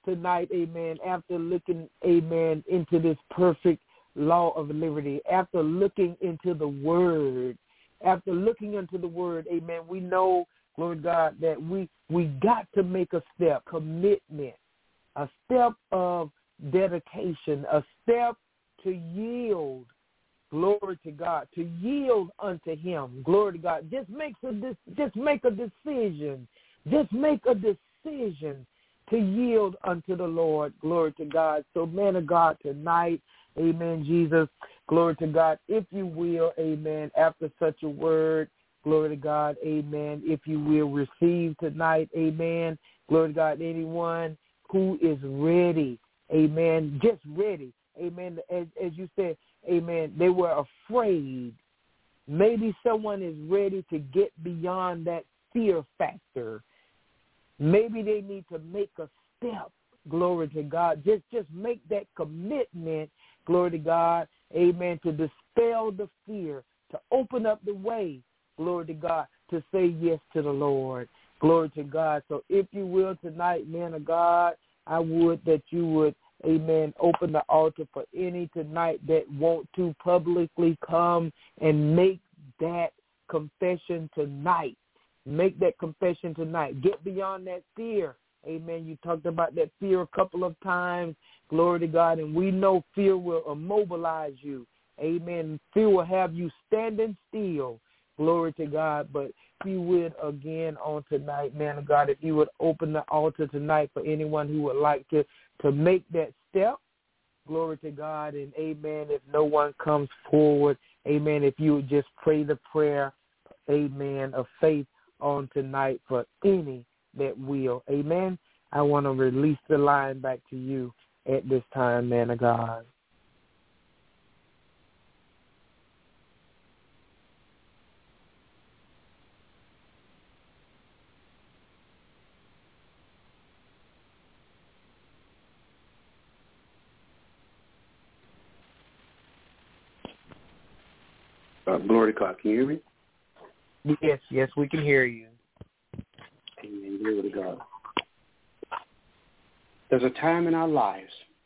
tonight, amen, after looking, amen, into this perfect law of liberty, after looking into the word, after looking into the word, amen, we know, Lord God, that we, we got to make a step, commitment, a step of dedication, a step to yield, glory to God, to yield unto him, glory to God. Just make a, just make a decision, just make a decision to yield unto the Lord, glory to God. So, man of God, tonight, amen, Jesus, glory to God, if you will, amen, after such a word, glory to God, amen, if you will receive tonight, amen, glory to God, anyone who is ready, amen, just ready, amen, as, as you said, amen, they were afraid. Maybe someone is ready to get beyond that fear factor. Maybe they need to make a step, glory to God. Just just make that commitment, glory to God, amen, to dispel the fear, to open up the way, glory to God, to say yes to the Lord, glory to God. So if you will tonight, man of God, I would that you would, amen, open the altar for any tonight that want to publicly come and make that confession tonight. Make that confession tonight. Get beyond that fear. Amen. You talked about that fear a couple of times. Glory to God. And we know fear will immobilize you. Amen. Fear will have you standing still. Glory to God. But if you would, again, on tonight, man of God, if you would open the altar tonight for anyone who would like to, to make that step. Glory to God. And amen. If no one comes forward, amen, if you would just pray the prayer, amen, of faith on tonight for any that will. Amen. I want to release the line back to you at this time, man of God. Uh, glory to God. Can you hear me? Yes, yes, we can hear you. Amen. Glory to God. There's a time in our lives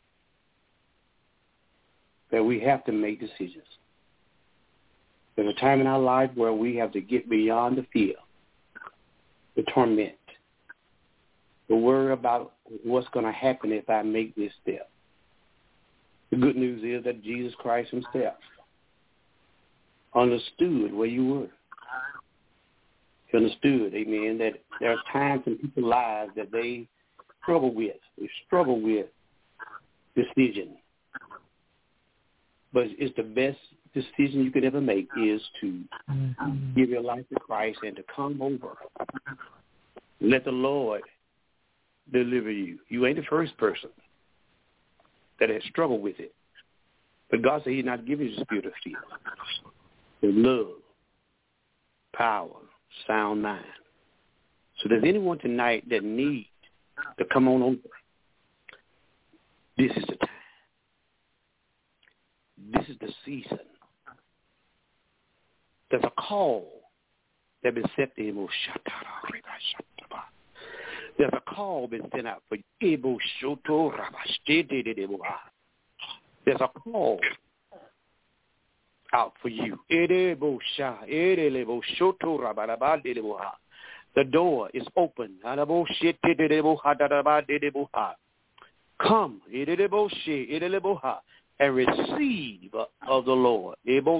that we have to make decisions. There's a time in our life where we have to get beyond the fear, the torment, the worry about what's going to happen if I make this step. The good news is that Jesus Christ himself understood where you were. He understood, amen, that there are times in people's lives that they struggle with. They struggle with decision. But it's the best decision you could ever make is to mm-hmm. give your life to Christ and to come over. Let the Lord deliver you. You ain't the first person that has struggled with it. But God said he's not giving you the spirit of fear. The love, power, sound mind. So there's anyone tonight that needs to come on over. This is the time. This is the season. There's a call that been set to him. There's a call been sent out for you. There's a call out for you. The door is open. Come and receive of the Lord.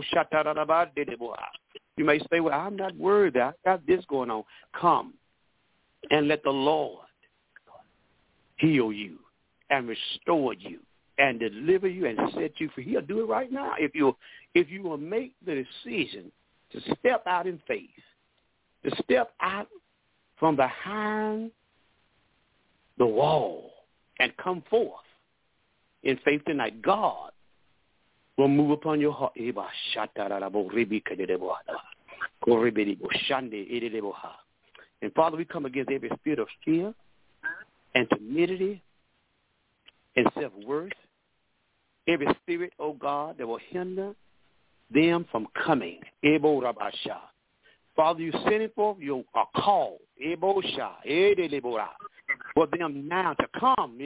You may say, well, I'm not worried. I got this going on. Come and let the Lord heal you and restore you and deliver you and set you free. He'll do it right now. If you if you will make the decision to step out in faith, to step out from behind the wall and come forth in faith tonight, God will move upon your heart. And Father, we come against every spirit of fear and timidity and self-worth, every spirit, oh God, that will hinder them from coming. Father, you send it forth, you are called. for them now to come.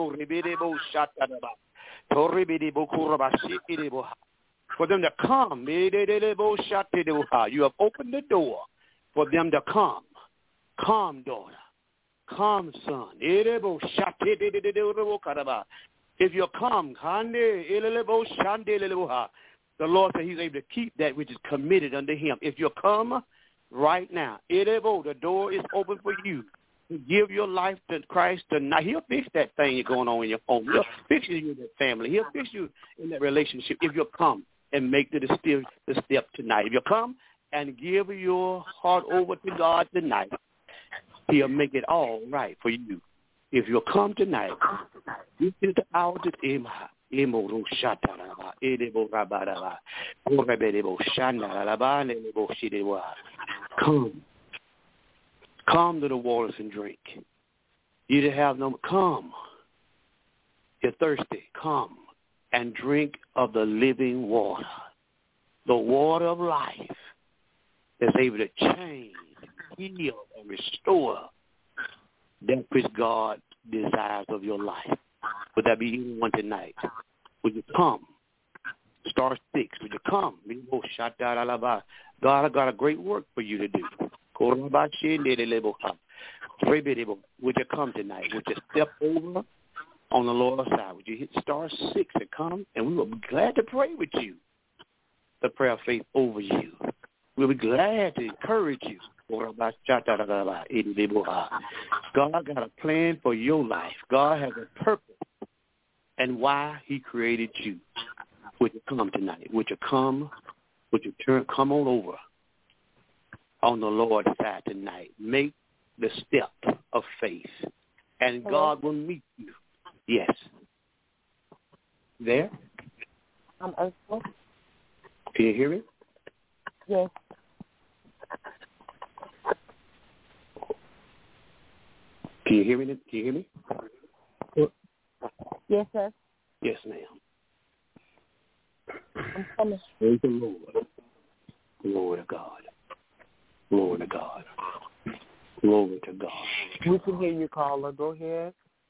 For them to come. You have opened the door for them to come. Come, daughter. Come, son. If you come, the Lord said he's able to keep that which is committed unto him. If you come right now, the door is open for you. Give your life to Christ tonight. He'll fix that thing going on in your home. He'll fix you in that family. He'll fix you in that relationship if you come and make the step, the step tonight. If you come and give your heart over to God tonight, he'll make it all right for you. If you'll come tonight, this is the hour to aim high. Come. Come to the waters and drink. You that have no, come. You're thirsty, come and drink of the living water, the water of life that's able to change, heal, and restore that which God desires of your life. Would that be anyone tonight? Would you come? Star six, would you come? God, I got a great work for you to do. Would you come tonight? Would you step over on the Lord's side? Would you hit star six and come? And we will be glad to pray with you. The prayer of faith over you. We'll be glad to encourage you. God got a plan for your life. God has a purpose and why he created you. Would you come tonight? Would you come? Would you turn? Come on over on the Lord's side tonight. Make the step of faith, and Hello? God will meet you. Yes. There? I'm Ursula. Can you hear me? Yes. Can you hear me? Can you hear me? Yes, sir. Yes, ma'am. I'm coming. Praise the Lord. Glory to God. Glory to God. Glory to God. We can hear you, caller. Go ahead.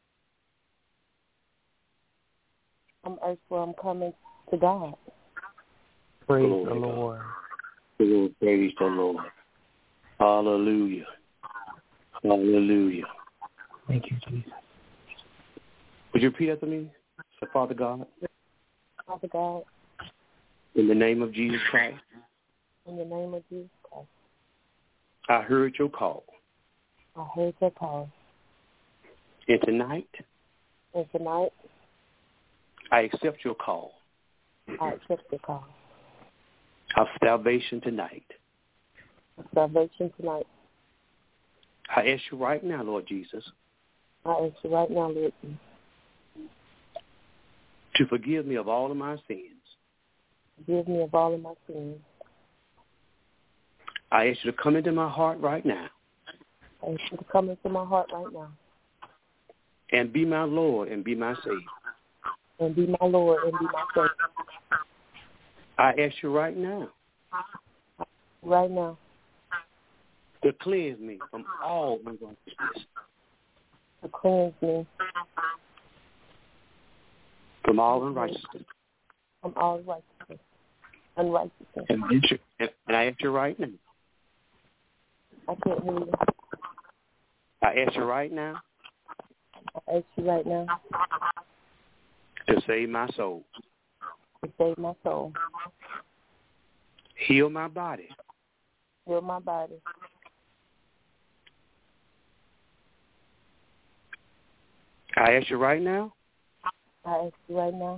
I'm Ursula. I'm coming to God. Praise Glory the Lord. God. Praise the Lord. Hallelujah. Hallelujah. Thank you, Jesus. Would you repeat after me? So, Father God. Father God. In the name of Jesus Christ. In the name of Jesus Christ. I heard your call. I heard your call. And tonight. And tonight. I accept your call. I accept your call. Of salvation tonight. Of salvation tonight. I ask you right now, Lord Jesus. I ask you right now, Lord Jesus. To forgive me of all of my sins. Forgive me of all of my sins. I ask you to come into my heart right now. I ask you to come into my heart right now. And be my Lord and be my Savior. And be my Lord and be my Savior. I ask you right now. Right now. To cleanse me from all unrighteousness. To cleanse me. From all unrighteousness. From all righteousness. Unrighteousness. And, and I ask you right now. I can't hear you. I ask you right now. I ask you right now. To save my soul. To save my soul. Heal my body. Heal my body. I ask you right now. I ask you right now.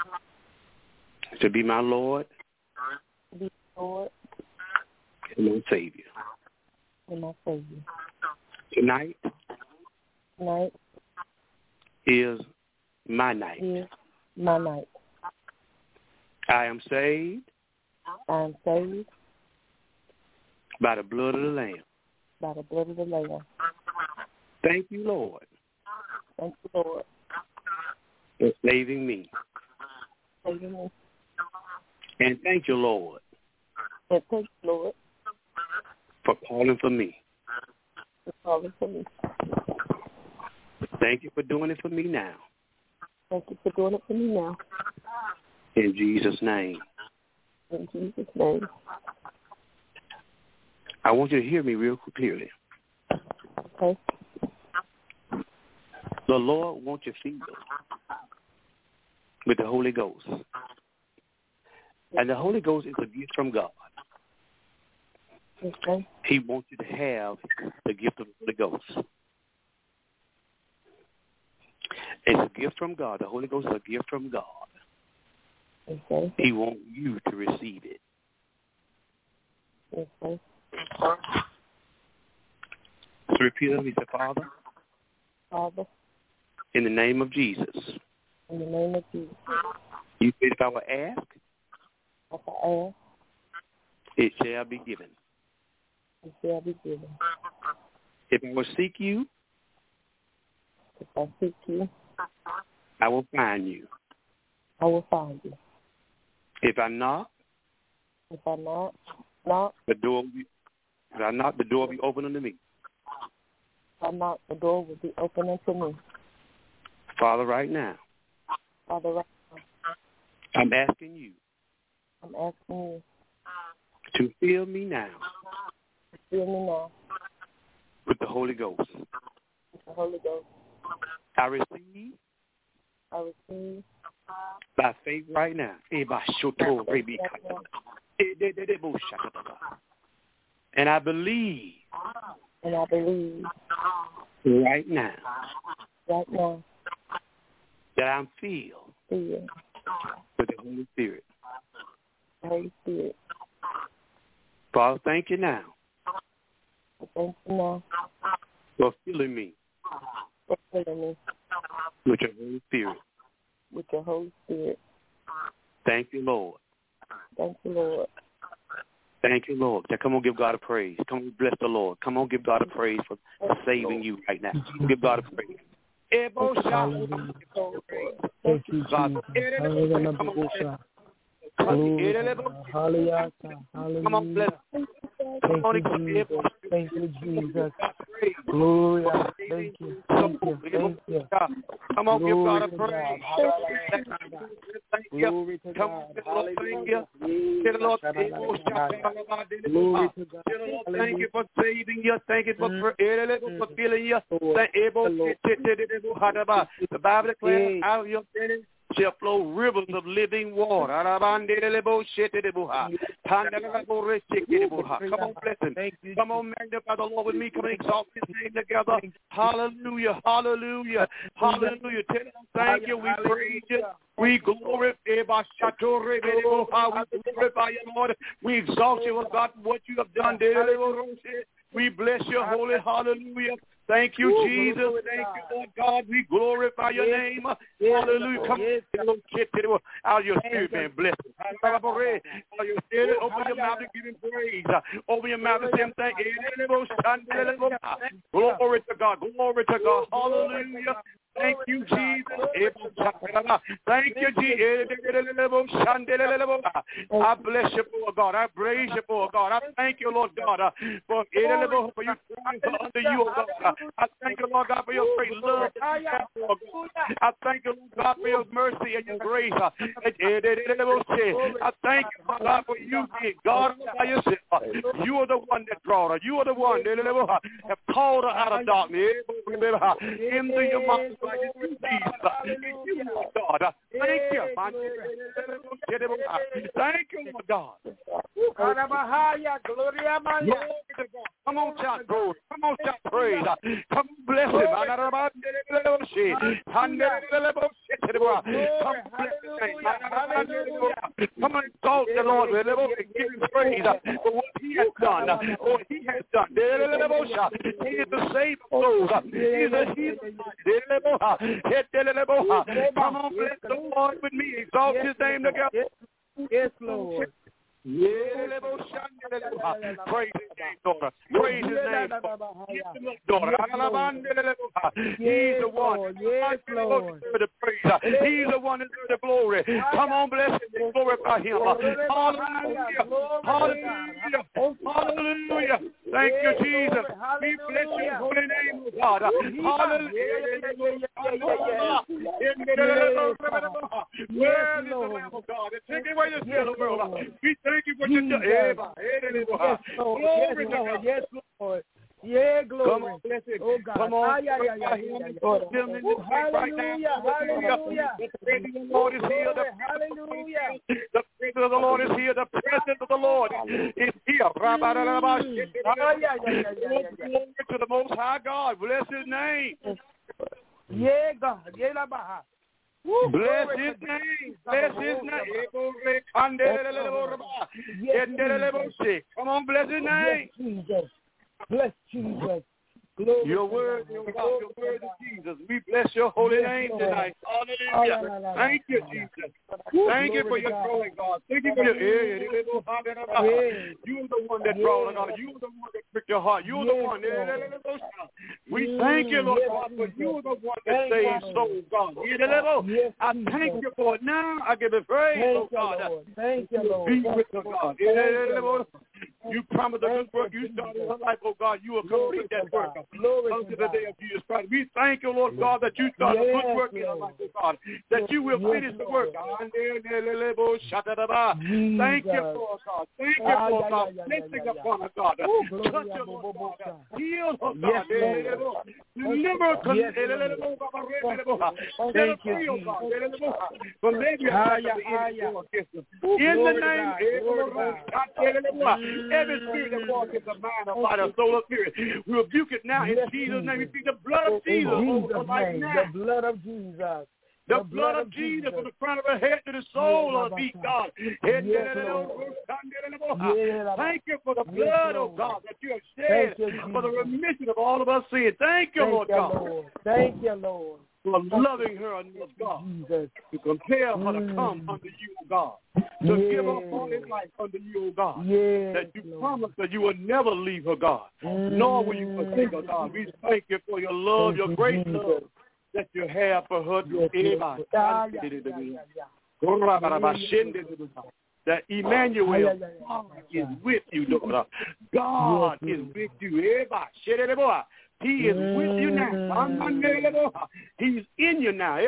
To be my Lord. To be my Lord. And my Savior. And my Savior. Tonight. Tonight. Is my night. Is my night. I am saved. I am saved. By the blood of the Lamb. By the blood of the Lamb. Thank you, Lord. Thank you, Lord. For saving me. Saving me. And thank you, Lord. And thank you, Lord. For calling for me. For calling for me. Thank you for doing it for me now. Thank you for doing it for me now. In Jesus' name. In Jesus' name. I want you to hear me real clearly. Okay. The Lord wants you filled with the Holy Ghost. And the Holy Ghost is a gift from God. Okay. He wants you to have the gift of the Holy Ghost. It's a gift from God. The Holy Ghost is a gift from God. Okay. He wants you to receive it. Okay. So repeat it. He said, Father, Father, in the name of Jesus, in the name of Jesus, you said if I will ask, if I ask, it shall be given. it shall be given. If I will seek you, If I seek you, I will find you. I will find you. If I knock, If I knock, knock, the door will be, if I knock, the door will be open unto me. if I knock, the door will be open unto me. Father, right now, Father, right now, I'm asking you I'm asking you to fill me now to fill me now with the Holy Ghost. with the Holy Ghost. I receive I receive by faith right now. And I believe and I believe right now right now that I'm filled filled with the Holy Spirit. the Holy Spirit. Father, thank you now I thank you now for filling me for filling me with your Holy Spirit. with your Holy Spirit. Thank you, Lord. Thank you, Lord. Thank you, Lord. Now, come on, give God a praise. Come on, bless the Lord. Come on, give God a praise for saving you right now. Give God a praise. Thank you, Jesus. Hallelujah. Hallelujah. Come on, bless. Thank you, Jesus. Thank you, Jesus. Gloria. Thank you. Thank you. Thank you. Come on, give God a praise. Thank you. Glory to Come God. on, Lord, thank you. Hallelujah. Lord, thank you. Thank you for saving you. Thank you for for filling you. Thank you. The Bible declares out of your belly shall flow rivers of living water. Come on, bless him. Come on, magnify the Lord with me. Come and exalt his name together. Hallelujah, hallelujah, hallelujah. Thank you, we praise you. We glorify, we glorify you, Lord. We exalt you, God, for what you have done. We bless your holy hallelujah. Thank you, Jesus. Thank you, Lord God. We glorify your name. Hallelujah. Come on. Out of your spirit, man. Bless it. Out of your spirit, open your mouth and give him praise. Open your mouth and say him thank you. Glory to God. Glory to God. Hallelujah. Thank you, Jesus. Thank you, Jesus. I bless you, Lord God. I praise you, Lord God. I thank you, Lord God, uh, for, for you under you, oh God. I thank you, Lord God, for your great love. I thank you, Lord God, for your mercy and your grace. I thank you, Lord God, for you being God by yourself. You are the one that brought her. You are the one that have called her out of darkness into your mind. You, Lord God. Thank you. Thank you, Lord God. Come on, shout glory. Come on, shout praise. Come on, bless him. Come on, bless his name. Come on, exalt the Lord. Give him praise for what he has done. What he has done. He is the Savior of souls. He is a healer. Come on, bless the Lord with me. Exalt his name together. Yes, Lord. Yeah, praise his name, daughter. Praise his name, daughter. He's the one. Yes, Lord. The praise. He's the one that deserves the glory. Come on, bless him and glorify him. Hallelujah. Hallelujah. Hallelujah. Thank you, Jesus. We bless your holy name, God. God. Hallelujah. Where is the Lamb of God? Take away the sin of the world. We thank you for your death. Yes, Lord. Yes, Lord. Yes, Lord. Yeah, glory. Come on, bless it. Oh, God. Come on. Ah, yeah, yeah, yeah, yeah, yeah. Oh, hallelujah. Hallelujah. The presence of the Lord is here. The Hallelujah. The presence of the Lord is here. The presence of the Lord is here. Ah, yeah, yeah, yeah, yeah, yeah, yeah. Glory to the Most High God. Bless His name. Yeah, God. Yeah, la baha. Bless His name. Bless His name. Come on, bless His name. Bless Jesus. Bless Jesus. Glory your word, your God, your word is Jesus. We bless your holy yes, name Lord. tonight. Hallelujah. Thank you, Jesus. Thank you for your drawing, God. Thank you for your ear. You're the one that draws, God. You're the one that pricked your heart. You're the one. We thank you, Lord God, for you're the one that saves souls, God. I thank you for it now. I give it praise, oh God. Thank you, Lord. Be with us, God. You promised a good work you started in her life, oh God. You will complete that work unto the day of Jesus Christ. We thank you, Lord God, that you started a good work in her life, oh God, that you will finish the work. Thank you for God. Thank you for God. Blessing upon her, God. Touch her, Lord God. Heal her, God. Deliver her. Set her free, oh God. From maybe in the name every spirit that walks in the mind of the soul of spirit, we rebuke it now in Jesus' name. We speak the blood of Jesus over her life now. The blood of Jesus. The, the blood of Jesus, Jesus from the crown of her head to the sole of her feet, God. Yes, thank you for the blood, oh God, that you have shed you, for the remission of all of our sins. Thank you, thank Lord you, God. Lord. Thank you, Lord. For loving her enough, God, Jesus. To compel her to come mm. unto you, oh God. To yes. give up all his life unto you, oh God. Yes, that you Lord. promised that you will never leave her, God. Mm. Nor will you forsake her, God. We thank you for your love, your great Jesus. love that you have for her. Yes, yes. Ah, yeah, yeah, yeah, yeah. That Emmanuel, yeah, yeah, yeah, God yeah. is with you, daughter. God yes, is with you. He is with you now. He's in you now.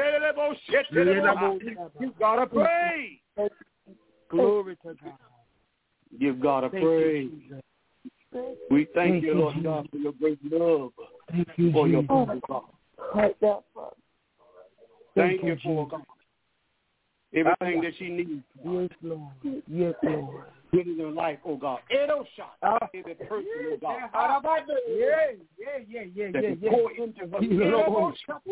You gotta pray. Glory to God. Give God a praise. We thank, thank you, Lord you, God, for your great love. Thank you, for Jesus. your people, God. Thank, thank you for God. Everything that she needs. Yes, Lord. Yes, Lord. Get in her life, oh God. Edo shot. Uh, every person, oh God. Yeah, yeah, yeah, yeah, yeah, yeah. Pour into her. Edo shot.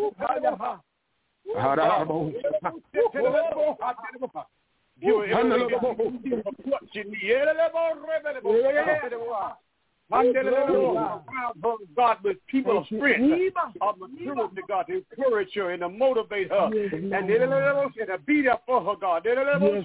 Give her what she God with people of strength, of maturity, God, to encourage her and to motivate her, yes, and to be there for her, God. Yes,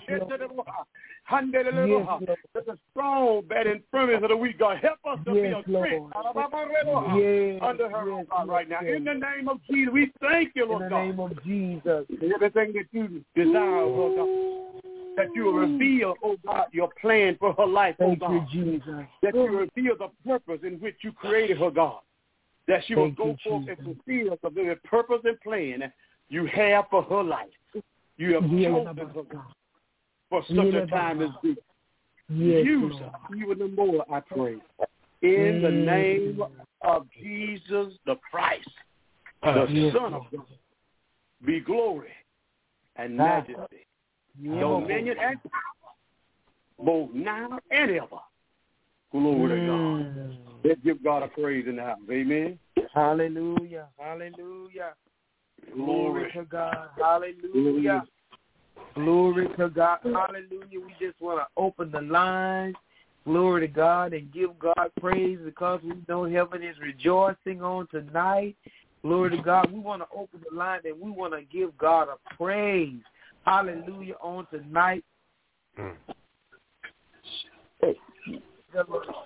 That's a strong, bad infirmities of the weak, God. Help us to yes, be a strength yes, under her, yes, God, right now. In the name of Jesus, we thank you, Lord God. In the name of Jesus. Everything that you desire, Lord God. That you will reveal, oh God, your plan for her life, Thank oh God. You, Jesus. That you reveal the purpose in which you created her, God. That she will Thank go you, forth Jesus. and fulfill the very purpose and plan you have for her life. You have yeah, chosen her, God, for such yeah, a time as this. Yes, Use her even the more, I pray. In mm. the name of Jesus the Christ, the yes, Son of God, be glory and majesty. Yeah. Dominion and power, both now and ever. Glory mm. to God. Let's give God a praise in the house. Amen. Hallelujah. Hallelujah. Glory, Glory to God. Hallelujah. Glory to God. Hallelujah. We just want to open the lines. Glory to God and give God praise because we know heaven is rejoicing on tonight. Glory to God. We want to open the line and we want to give God a praise. Hallelujah on tonight. Mm.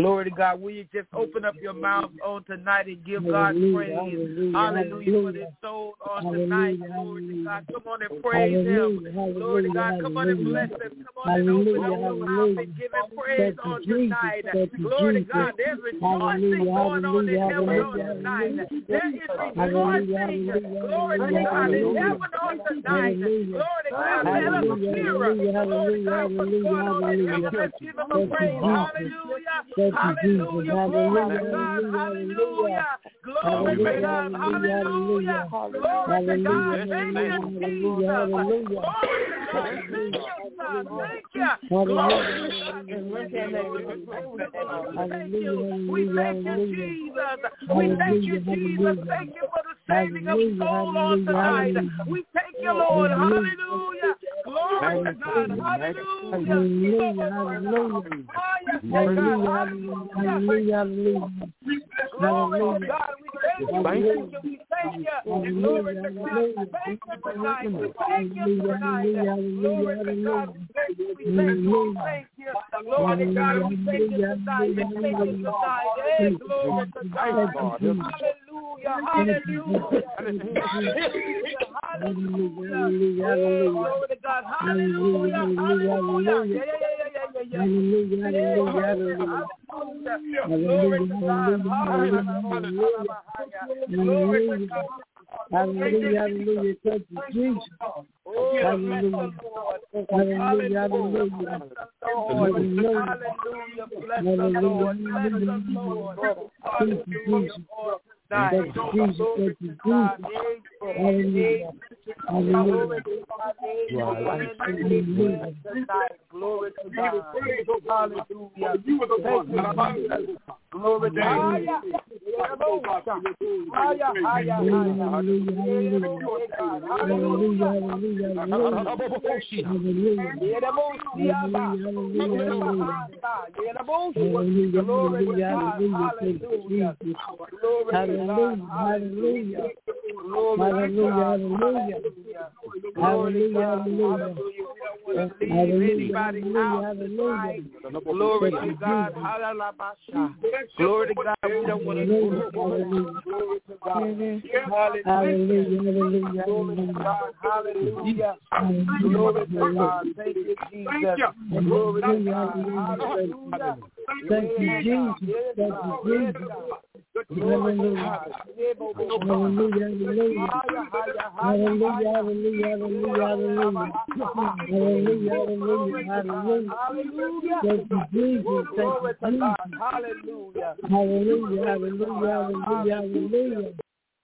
Glory to God. Will you just open up your mouth on tonight and give God praise? Hallelujah, hallelujah for this soul on tonight. Glory to God. Come on and praise Him. Glory to God. Come on and bless Him. Come on and open up your mouth and give Him praise on tonight. Glory to God. There's rejoicing going on in heaven on tonight. There is rejoicing. Glory to God in heaven on tonight. Glory to God. Let us hear. Glory to God what's going on in heaven. Let's give Him a praise. Hallelujah. Hallelujah. Glory to God. Hallelujah. Glory to God. Hallelujah. Glory to God. Thank you, Jesus. Glory to God. Thank you, son. Thank you. Glory to God. Thank you. We thank you, Jesus. We thank you, Jesus. Thank you for the saving of soul on tonight. We thank you, Lord. Hallelujah. Glory to God. Hallelujah. Hallelujah. Hallelujah. Glory to God. We thank you. We thank you. We thank you. Glory to God. Thank you tonight. We thank you tonight. Glory to God. We thank you. We thank you. We thank you. Glory to God. We thank you tonight. We thank you tonight. Hey, glory to God. Hallelujah. Hallelujah. Hallelujah. Hallelujah. Hey, glory to God. Hallelujah. Hallelujah. Yeah, yeah, yeah, yeah, yeah, yeah. Glory to God. Hallelujah. Glory to God. Hallelujah, hallelujah, thank you, Jesus. Oh, hallelujah, hallelujah, hallelujah, hallelujah, bless the Lord, bless the Lord, hallelujah, thank you, Jesus, thank you, Jesus, hallelujah, hallelujah, glory to God, hallelujah, glory to God, Glory to God, hallelujah. Glory to God, we don't want to do glory to God. Hallelujah. Glory to God, hallelujah. Glory to God, thank you, Jesus. Glory to God, hallelujah. Thank you, Jesus. Thank you, Jesus. Glory to God. Hallelujah, hallelujah. Hallelujah, hallelujah, hallelujah. Hallelujah, hallelujah, hallelujah. Thank you, Jesus. Glory to God. Hallelujah. Hallelujah, hallelujah, hallelujah, hallelujah.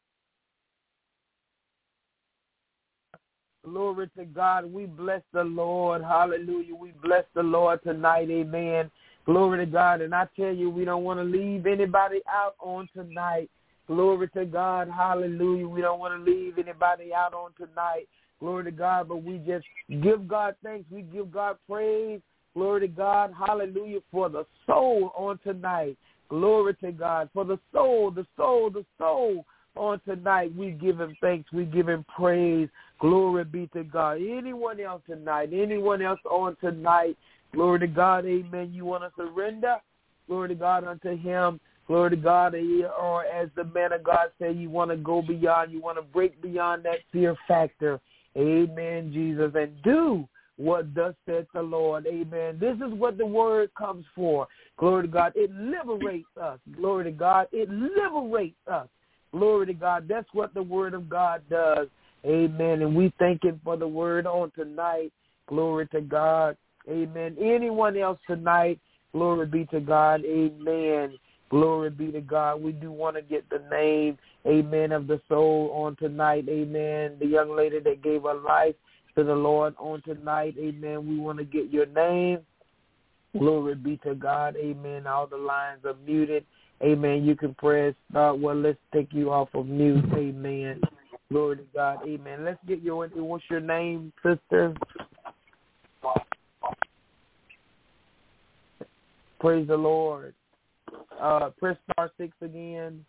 Glory to God. We bless the Lord. Hallelujah. We bless the Lord tonight. Amen. Glory to God. And I tell you, we don't want to leave anybody out on tonight. Glory to God. Hallelujah. We don't want to leave anybody out on tonight. Glory to God. But we just give God thanks. We give God praise. Glory to God. Hallelujah. For the soul on tonight. Glory to God. For the soul, the soul, the soul on tonight. We give him thanks. We give him praise. Glory be to God. Anyone else tonight? Anyone else on tonight? Glory to God. Amen. You want to surrender? Glory to God unto him. Glory to God. Or as the man of God said, you want to go beyond. You want to break beyond that fear factor. Amen, Jesus. And do what thus said the Lord. Amen. This is what the word comes for. Glory to God. It liberates us. Glory to God. It liberates us. Glory to God. That's what the word of God does. Amen. And we thank him for the word on tonight. Glory to God. Amen. Anyone else tonight? Glory be to God. Amen. Glory be to God. We do want to get the name, amen, of the soul on tonight. Amen. The young lady that gave her life to the Lord on tonight. Amen. We want to get your name. Glory be to God. Amen. All the lines are muted. Amen. You can press start. Well, let's take you off of mute. Amen. Glory to God. Amen. Let's get your, what's your name, sister? Praise the Lord. Uh, press star six again.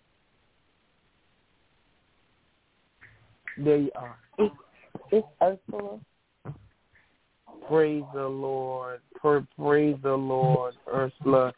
There you are. It's, it's Ursula. Praise the Lord. Praise the Lord, Ursula.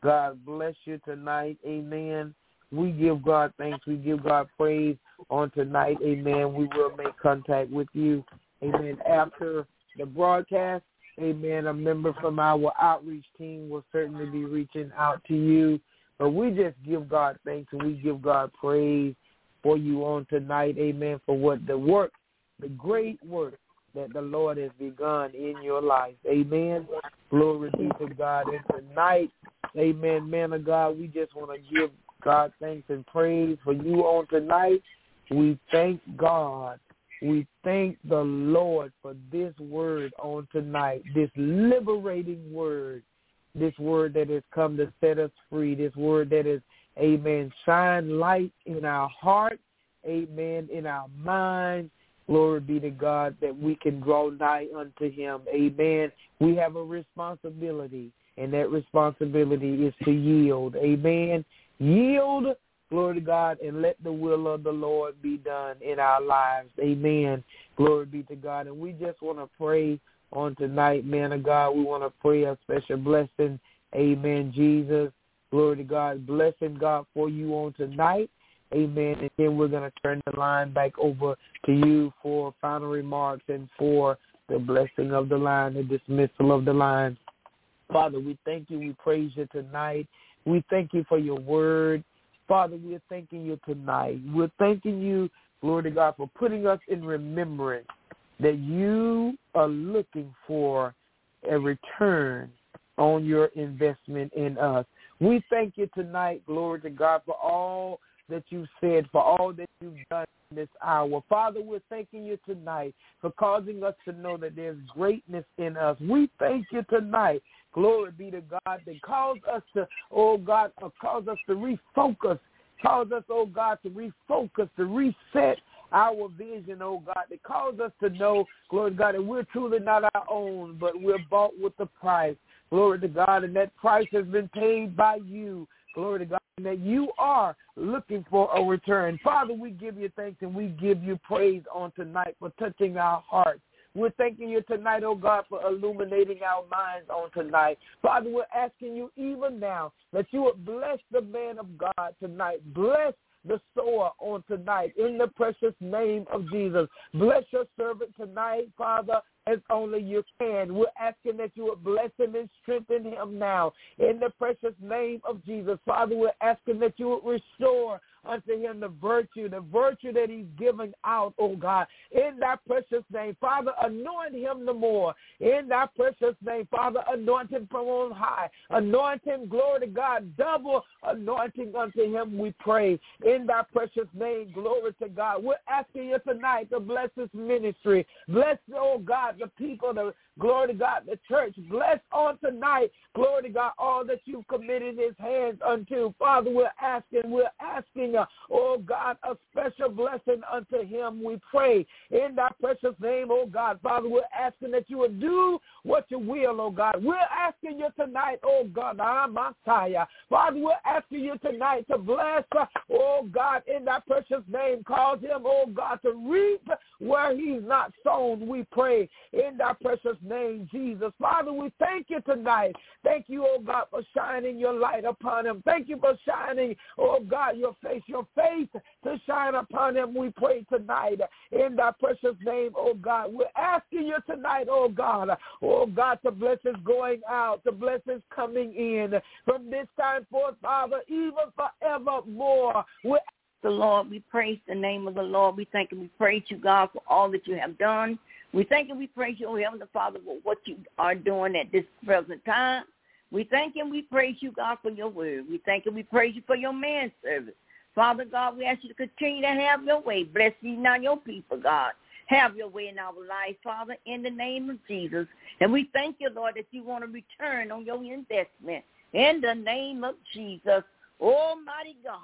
God bless you tonight. Amen. We give God thanks. We give God praise on tonight. Amen. We will make contact with you. Amen. After the broadcast, amen, a member from our outreach team will certainly be reaching out to you. But we just give God thanks and we give God praise for you on tonight. Amen. For what the work, the great work that the Lord has begun in your life. Amen. Glory be to God. And tonight, amen, man of God, we just want to give God thanks and praise for you on tonight. We thank God. We thank the Lord for this word on tonight, this liberating word, this word that has come to set us free, this word that is, amen, shine light in our heart, amen, in our mind. Glory be to God that we can draw nigh unto him. Amen. We have a responsibility, and that responsibility is to yield. Amen. Yield, glory to God, and let the will of the Lord be done in our lives. Amen. Glory be to God. And we just want to pray on tonight, man of God. We want to pray a special blessing. Amen, Jesus. Glory to God. Blessing God for you on tonight. Amen. And then we're going to turn the line back over to you for final remarks and for the blessing of the line, the dismissal of the line. Father, we thank you. We praise you tonight. We thank you for your word. Father, we're thanking you tonight. We're thanking you, glory to God, for putting us in remembrance that you are looking for a return on your investment in us. We thank you tonight, glory to God, for all that you said, for all that you've done in this hour. Father, we're thanking you tonight for causing us to know that there's greatness in us. We thank you tonight, glory be to God, that cause us to, oh God, uh, cause us to refocus, cause us, oh God, to refocus, to reset our vision, oh God, that cause us to know, glory to God, that we're truly not our own, but we're bought with the price. Glory to God, and that price has been paid by you. Glory to God, and that you are looking for a return. Father, we give you thanks and we give you praise on tonight for touching our hearts. We're thanking you tonight, oh God, for illuminating our minds on tonight. Father, we're asking you even now that you would bless the man of God tonight. Bless the sower on tonight in the precious name of Jesus. Bless your servant tonight, Father, as only you can. We're asking that you would bless him and strengthen him now in the precious name of Jesus. Father, we're asking that you would restore unto him the virtue, the virtue that he's giving out, oh God, in thy precious name. Father, anoint him the more. In thy precious name, Father, anoint him from on high. Anoint him, glory to God, double anointing unto him, we pray. In thy precious name, glory to God. We're asking you tonight to bless this ministry. Bless, oh God, the people, the glory to God, the church. Bless on tonight, glory to God, all that you've committed his hands unto. Father, we're asking, we're asking, uh, oh God, a special blessing unto him, we pray. In thy precious name, oh God, Father, we're asking that you would do what you will, oh God. We're asking you tonight, oh God, our Messiah. Father, we're asking you tonight to bless, uh, oh God, in thy precious name. Cause him, oh God, to reap where he's not sown, we pray. In thy precious name, Jesus. Father, we thank you tonight. Thank you, oh God, for shining your light upon him. Thank you for shining, oh God, your face, your face to shine upon him, we pray tonight. In thy precious name, oh God. We're asking you tonight, oh God, oh God, to bless his going out, to bless his coming in. From this time forth, Father, even forevermore. We're the Lord. We praise the name of the Lord. We thank and we praise you, God, for all that you have done. We thank and we praise you, oh Heavenly Father, for what you are doing at this present time. We thank and we praise you, God, for your word. We thank and we praise you for your manservant. Father God, we ask you to continue to have your way. Bless you now, your people, God. Have your way in our life, Father, in the name of Jesus. And we thank you, Lord, that you want to return on your investment in the name of Jesus. Almighty God.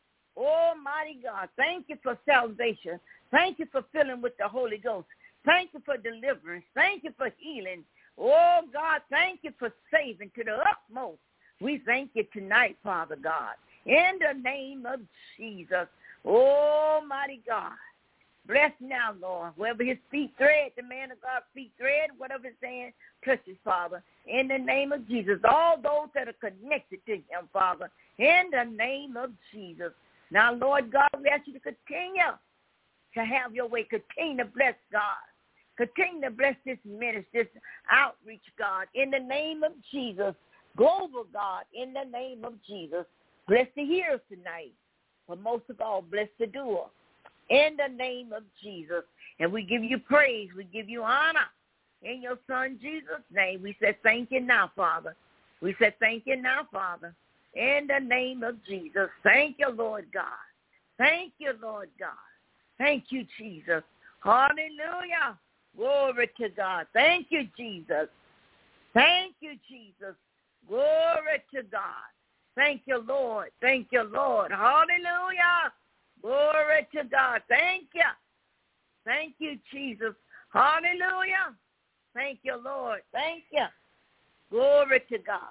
Almighty God, thank you for salvation. Thank you for filling with the Holy Ghost. Thank you for deliverance. Thank you for healing. Oh, God, thank you for saving to the utmost. We thank you tonight, Father God, in the name of Jesus. Almighty God, Bless now, Lord. Wherever his feet tread, the man of God's feet tread, whatever his hand touches, Father. In the name of Jesus. All those that are connected to him, Father. In the name of Jesus. Now, Lord God, we ask you to continue to have your way. Continue to bless God. Continue to bless this ministry, this outreach, God. In the name of Jesus. Global God, in the name of Jesus. Bless the hearers tonight. But most of all, bless the doer. In the name of Jesus. And we give you praise. We give you honor. In your son Jesus' name, we say thank you now, Father. We say thank you now, Father. In the name of Jesus. Thank you, Lord God. Thank you, Lord God. Thank you, Jesus. Hallelujah. Glory to God. Thank you, Jesus. Thank you, Jesus. Glory to God. Thank you, Lord. Thank you, Lord. Hallelujah. Glory to God. Thank you. Thank you, Jesus. Hallelujah. Thank you, Lord. Thank you. Glory to God.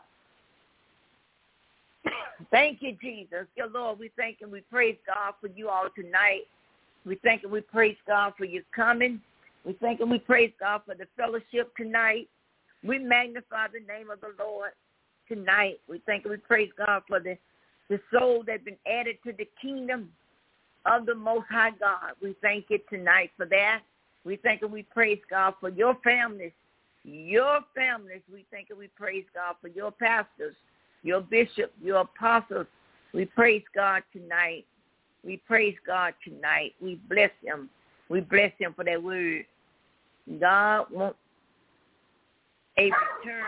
Thank you, Jesus. Your Lord, we thank and we praise God for you all tonight. We thank and we praise God for your coming. We thank and we praise God for the fellowship tonight. We magnify the name of the Lord tonight. We thank and we praise God for the, the soul that's been added to the kingdom of the Most High God. We thank you tonight for that. We thank and we praise God for your families, your families. We thank and we praise God for your pastors, your bishops, your apostles. We praise God tonight. We praise God tonight. We bless him. We bless him for that word. God wants a return.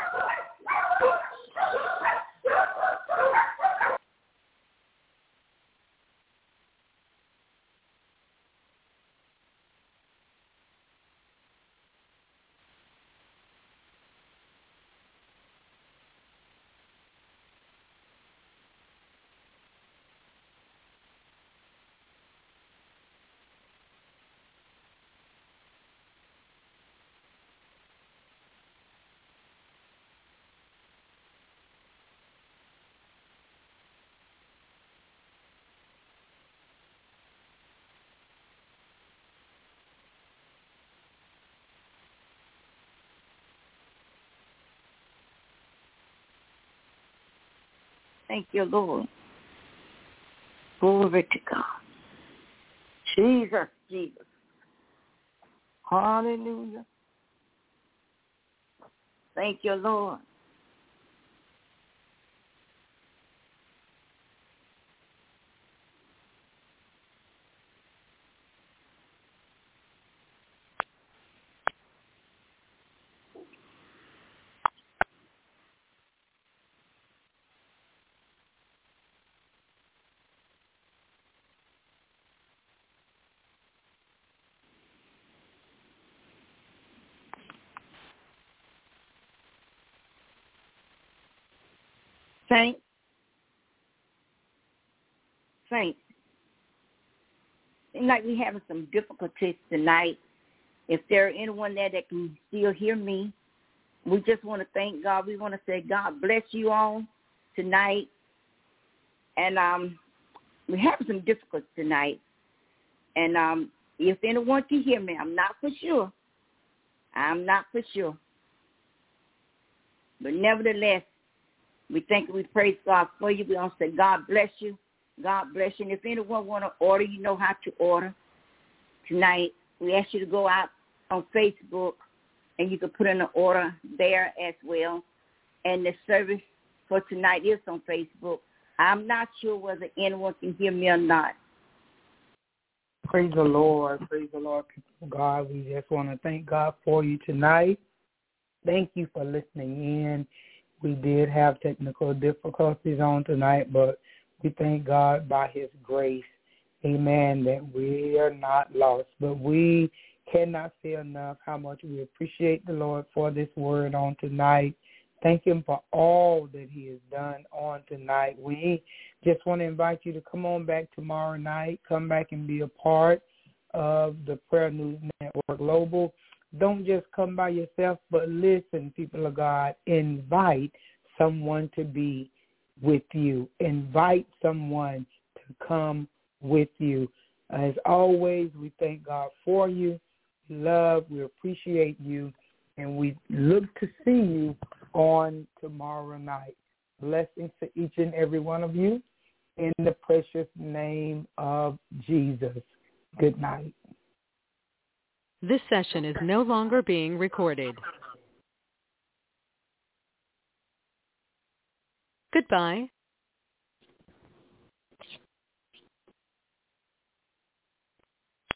Thank you, Lord. Glory to God. Jesus, Jesus. Hallelujah. Thank you, Lord. Saints, Saints, seems like we're having some difficulties tonight. If there are anyone there that can still hear me, we just want to thank God. We want to say God bless you all tonight. And um, we're having some difficulties tonight. And um, if anyone can hear me, I'm not for sure. I'm not for sure. But nevertheless, we thank and we praise God for you. We want to say God bless you. God bless you. And if anyone want to order, you know how to order tonight. We ask you to go out on Facebook, and you can put in an order there as well. And the service for tonight is on Facebook. I'm not sure whether anyone can hear me or not. Praise the Lord. Praise the Lord, people of God. We just want to thank God for you tonight. Thank you for listening in. We did have technical difficulties on tonight, but we thank God by his grace, amen, that we are not lost. But we cannot say enough how much we appreciate the Lord for this word on tonight. Thank him for all that he has done on tonight. We just want to invite you to come on back tomorrow night. Come back and be a part of the Prayer News Network Global. Don't just come by yourself, but listen, people of God. Invite someone to be with you. Invite someone to come with you. As always, we thank God for you. We love, we appreciate you, and we look to see you on tomorrow night. Blessings to each and every one of you in the precious name of Jesus. Good night. This session is no longer being recorded. Goodbye.